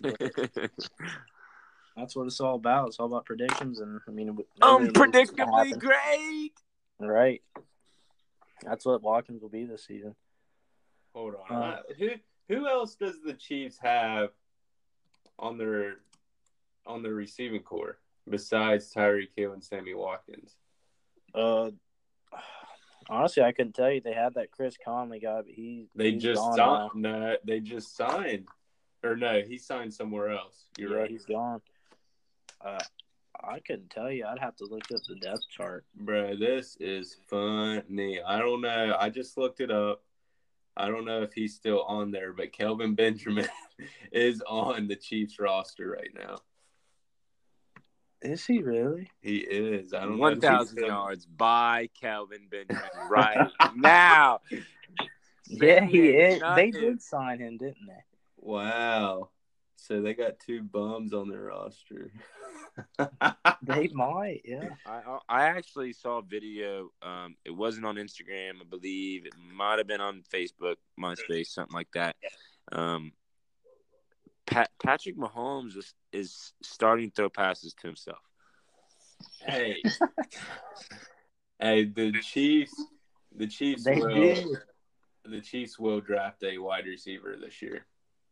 That's what it's all about. It's all about predictions, and I mean, unpredictably great. Right. That's what Watkins will be this season. Hold on. Who else does the Chiefs have on their receiving core besides Tyreek Hill and Sammy Watkins? Honestly, I couldn't tell you. They had that Chris Conley guy, but he's gone now. No, they just signed. Or no, he signed somewhere else. You're right. He's gone. I couldn't tell you. I'd have to look up the depth chart. Bro, this is funny. I don't know. I just looked it up. I don't know if he's still on there, but Kelvin Benjamin is on the Chiefs roster right now. Is he really? He is. I don't know. 1,000 yards by Kelvin Benjamin right now. Yeah, he is. They did sign him, didn't they? Wow. So they got 2 bums on their roster. They might, yeah. I actually saw a video. It wasn't on Instagram, I believe. It might have been on Facebook, MySpace, something like that. Patrick Mahomes is starting to throw passes to himself. Hey, the Chiefs will draft a wide receiver this year.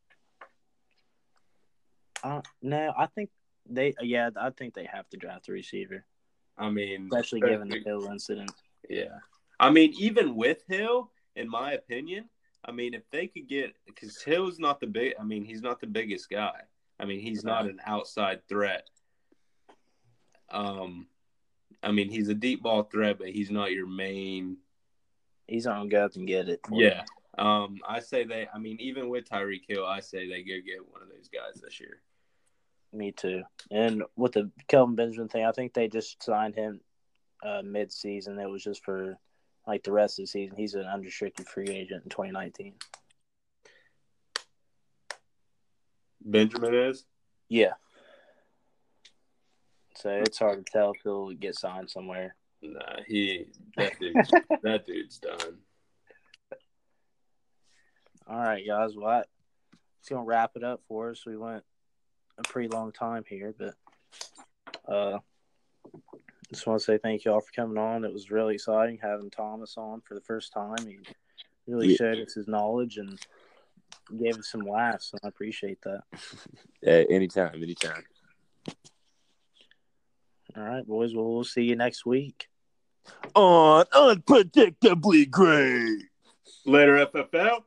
No, I think they have to draft a receiver. I mean, especially given the Hill incident. Yeah. I mean, even with Hill, in my opinion, I mean, if they could get – because Hill's not the big – I mean, he's not the biggest guy. I mean, he's not an outside threat. I mean, he's a deep ball threat, but he's not your main – He's not going to go up and get it. Yeah. I say even with Tyreek Hill, I say they go get one of those guys this year. Me too. And with the Kelvin Benjamin thing, I think they just signed him mid-season. It was just for like the rest of the season. He's an unrestricted free agent in 2019. Benjamin is? Yeah. So it's hard to tell if he'll get signed somewhere. Nah, that dude's done. All right, guys. Well, it's going to wrap it up for us. We went a pretty long time here, but just want to say thank you all for coming on. It was really exciting having Thomas on for the first time. He really showed us his knowledge and gave us some laughs, and I appreciate that. Anytime. All right, boys. Well, we'll see you next week. On Unpredictably Great. Later, FFL.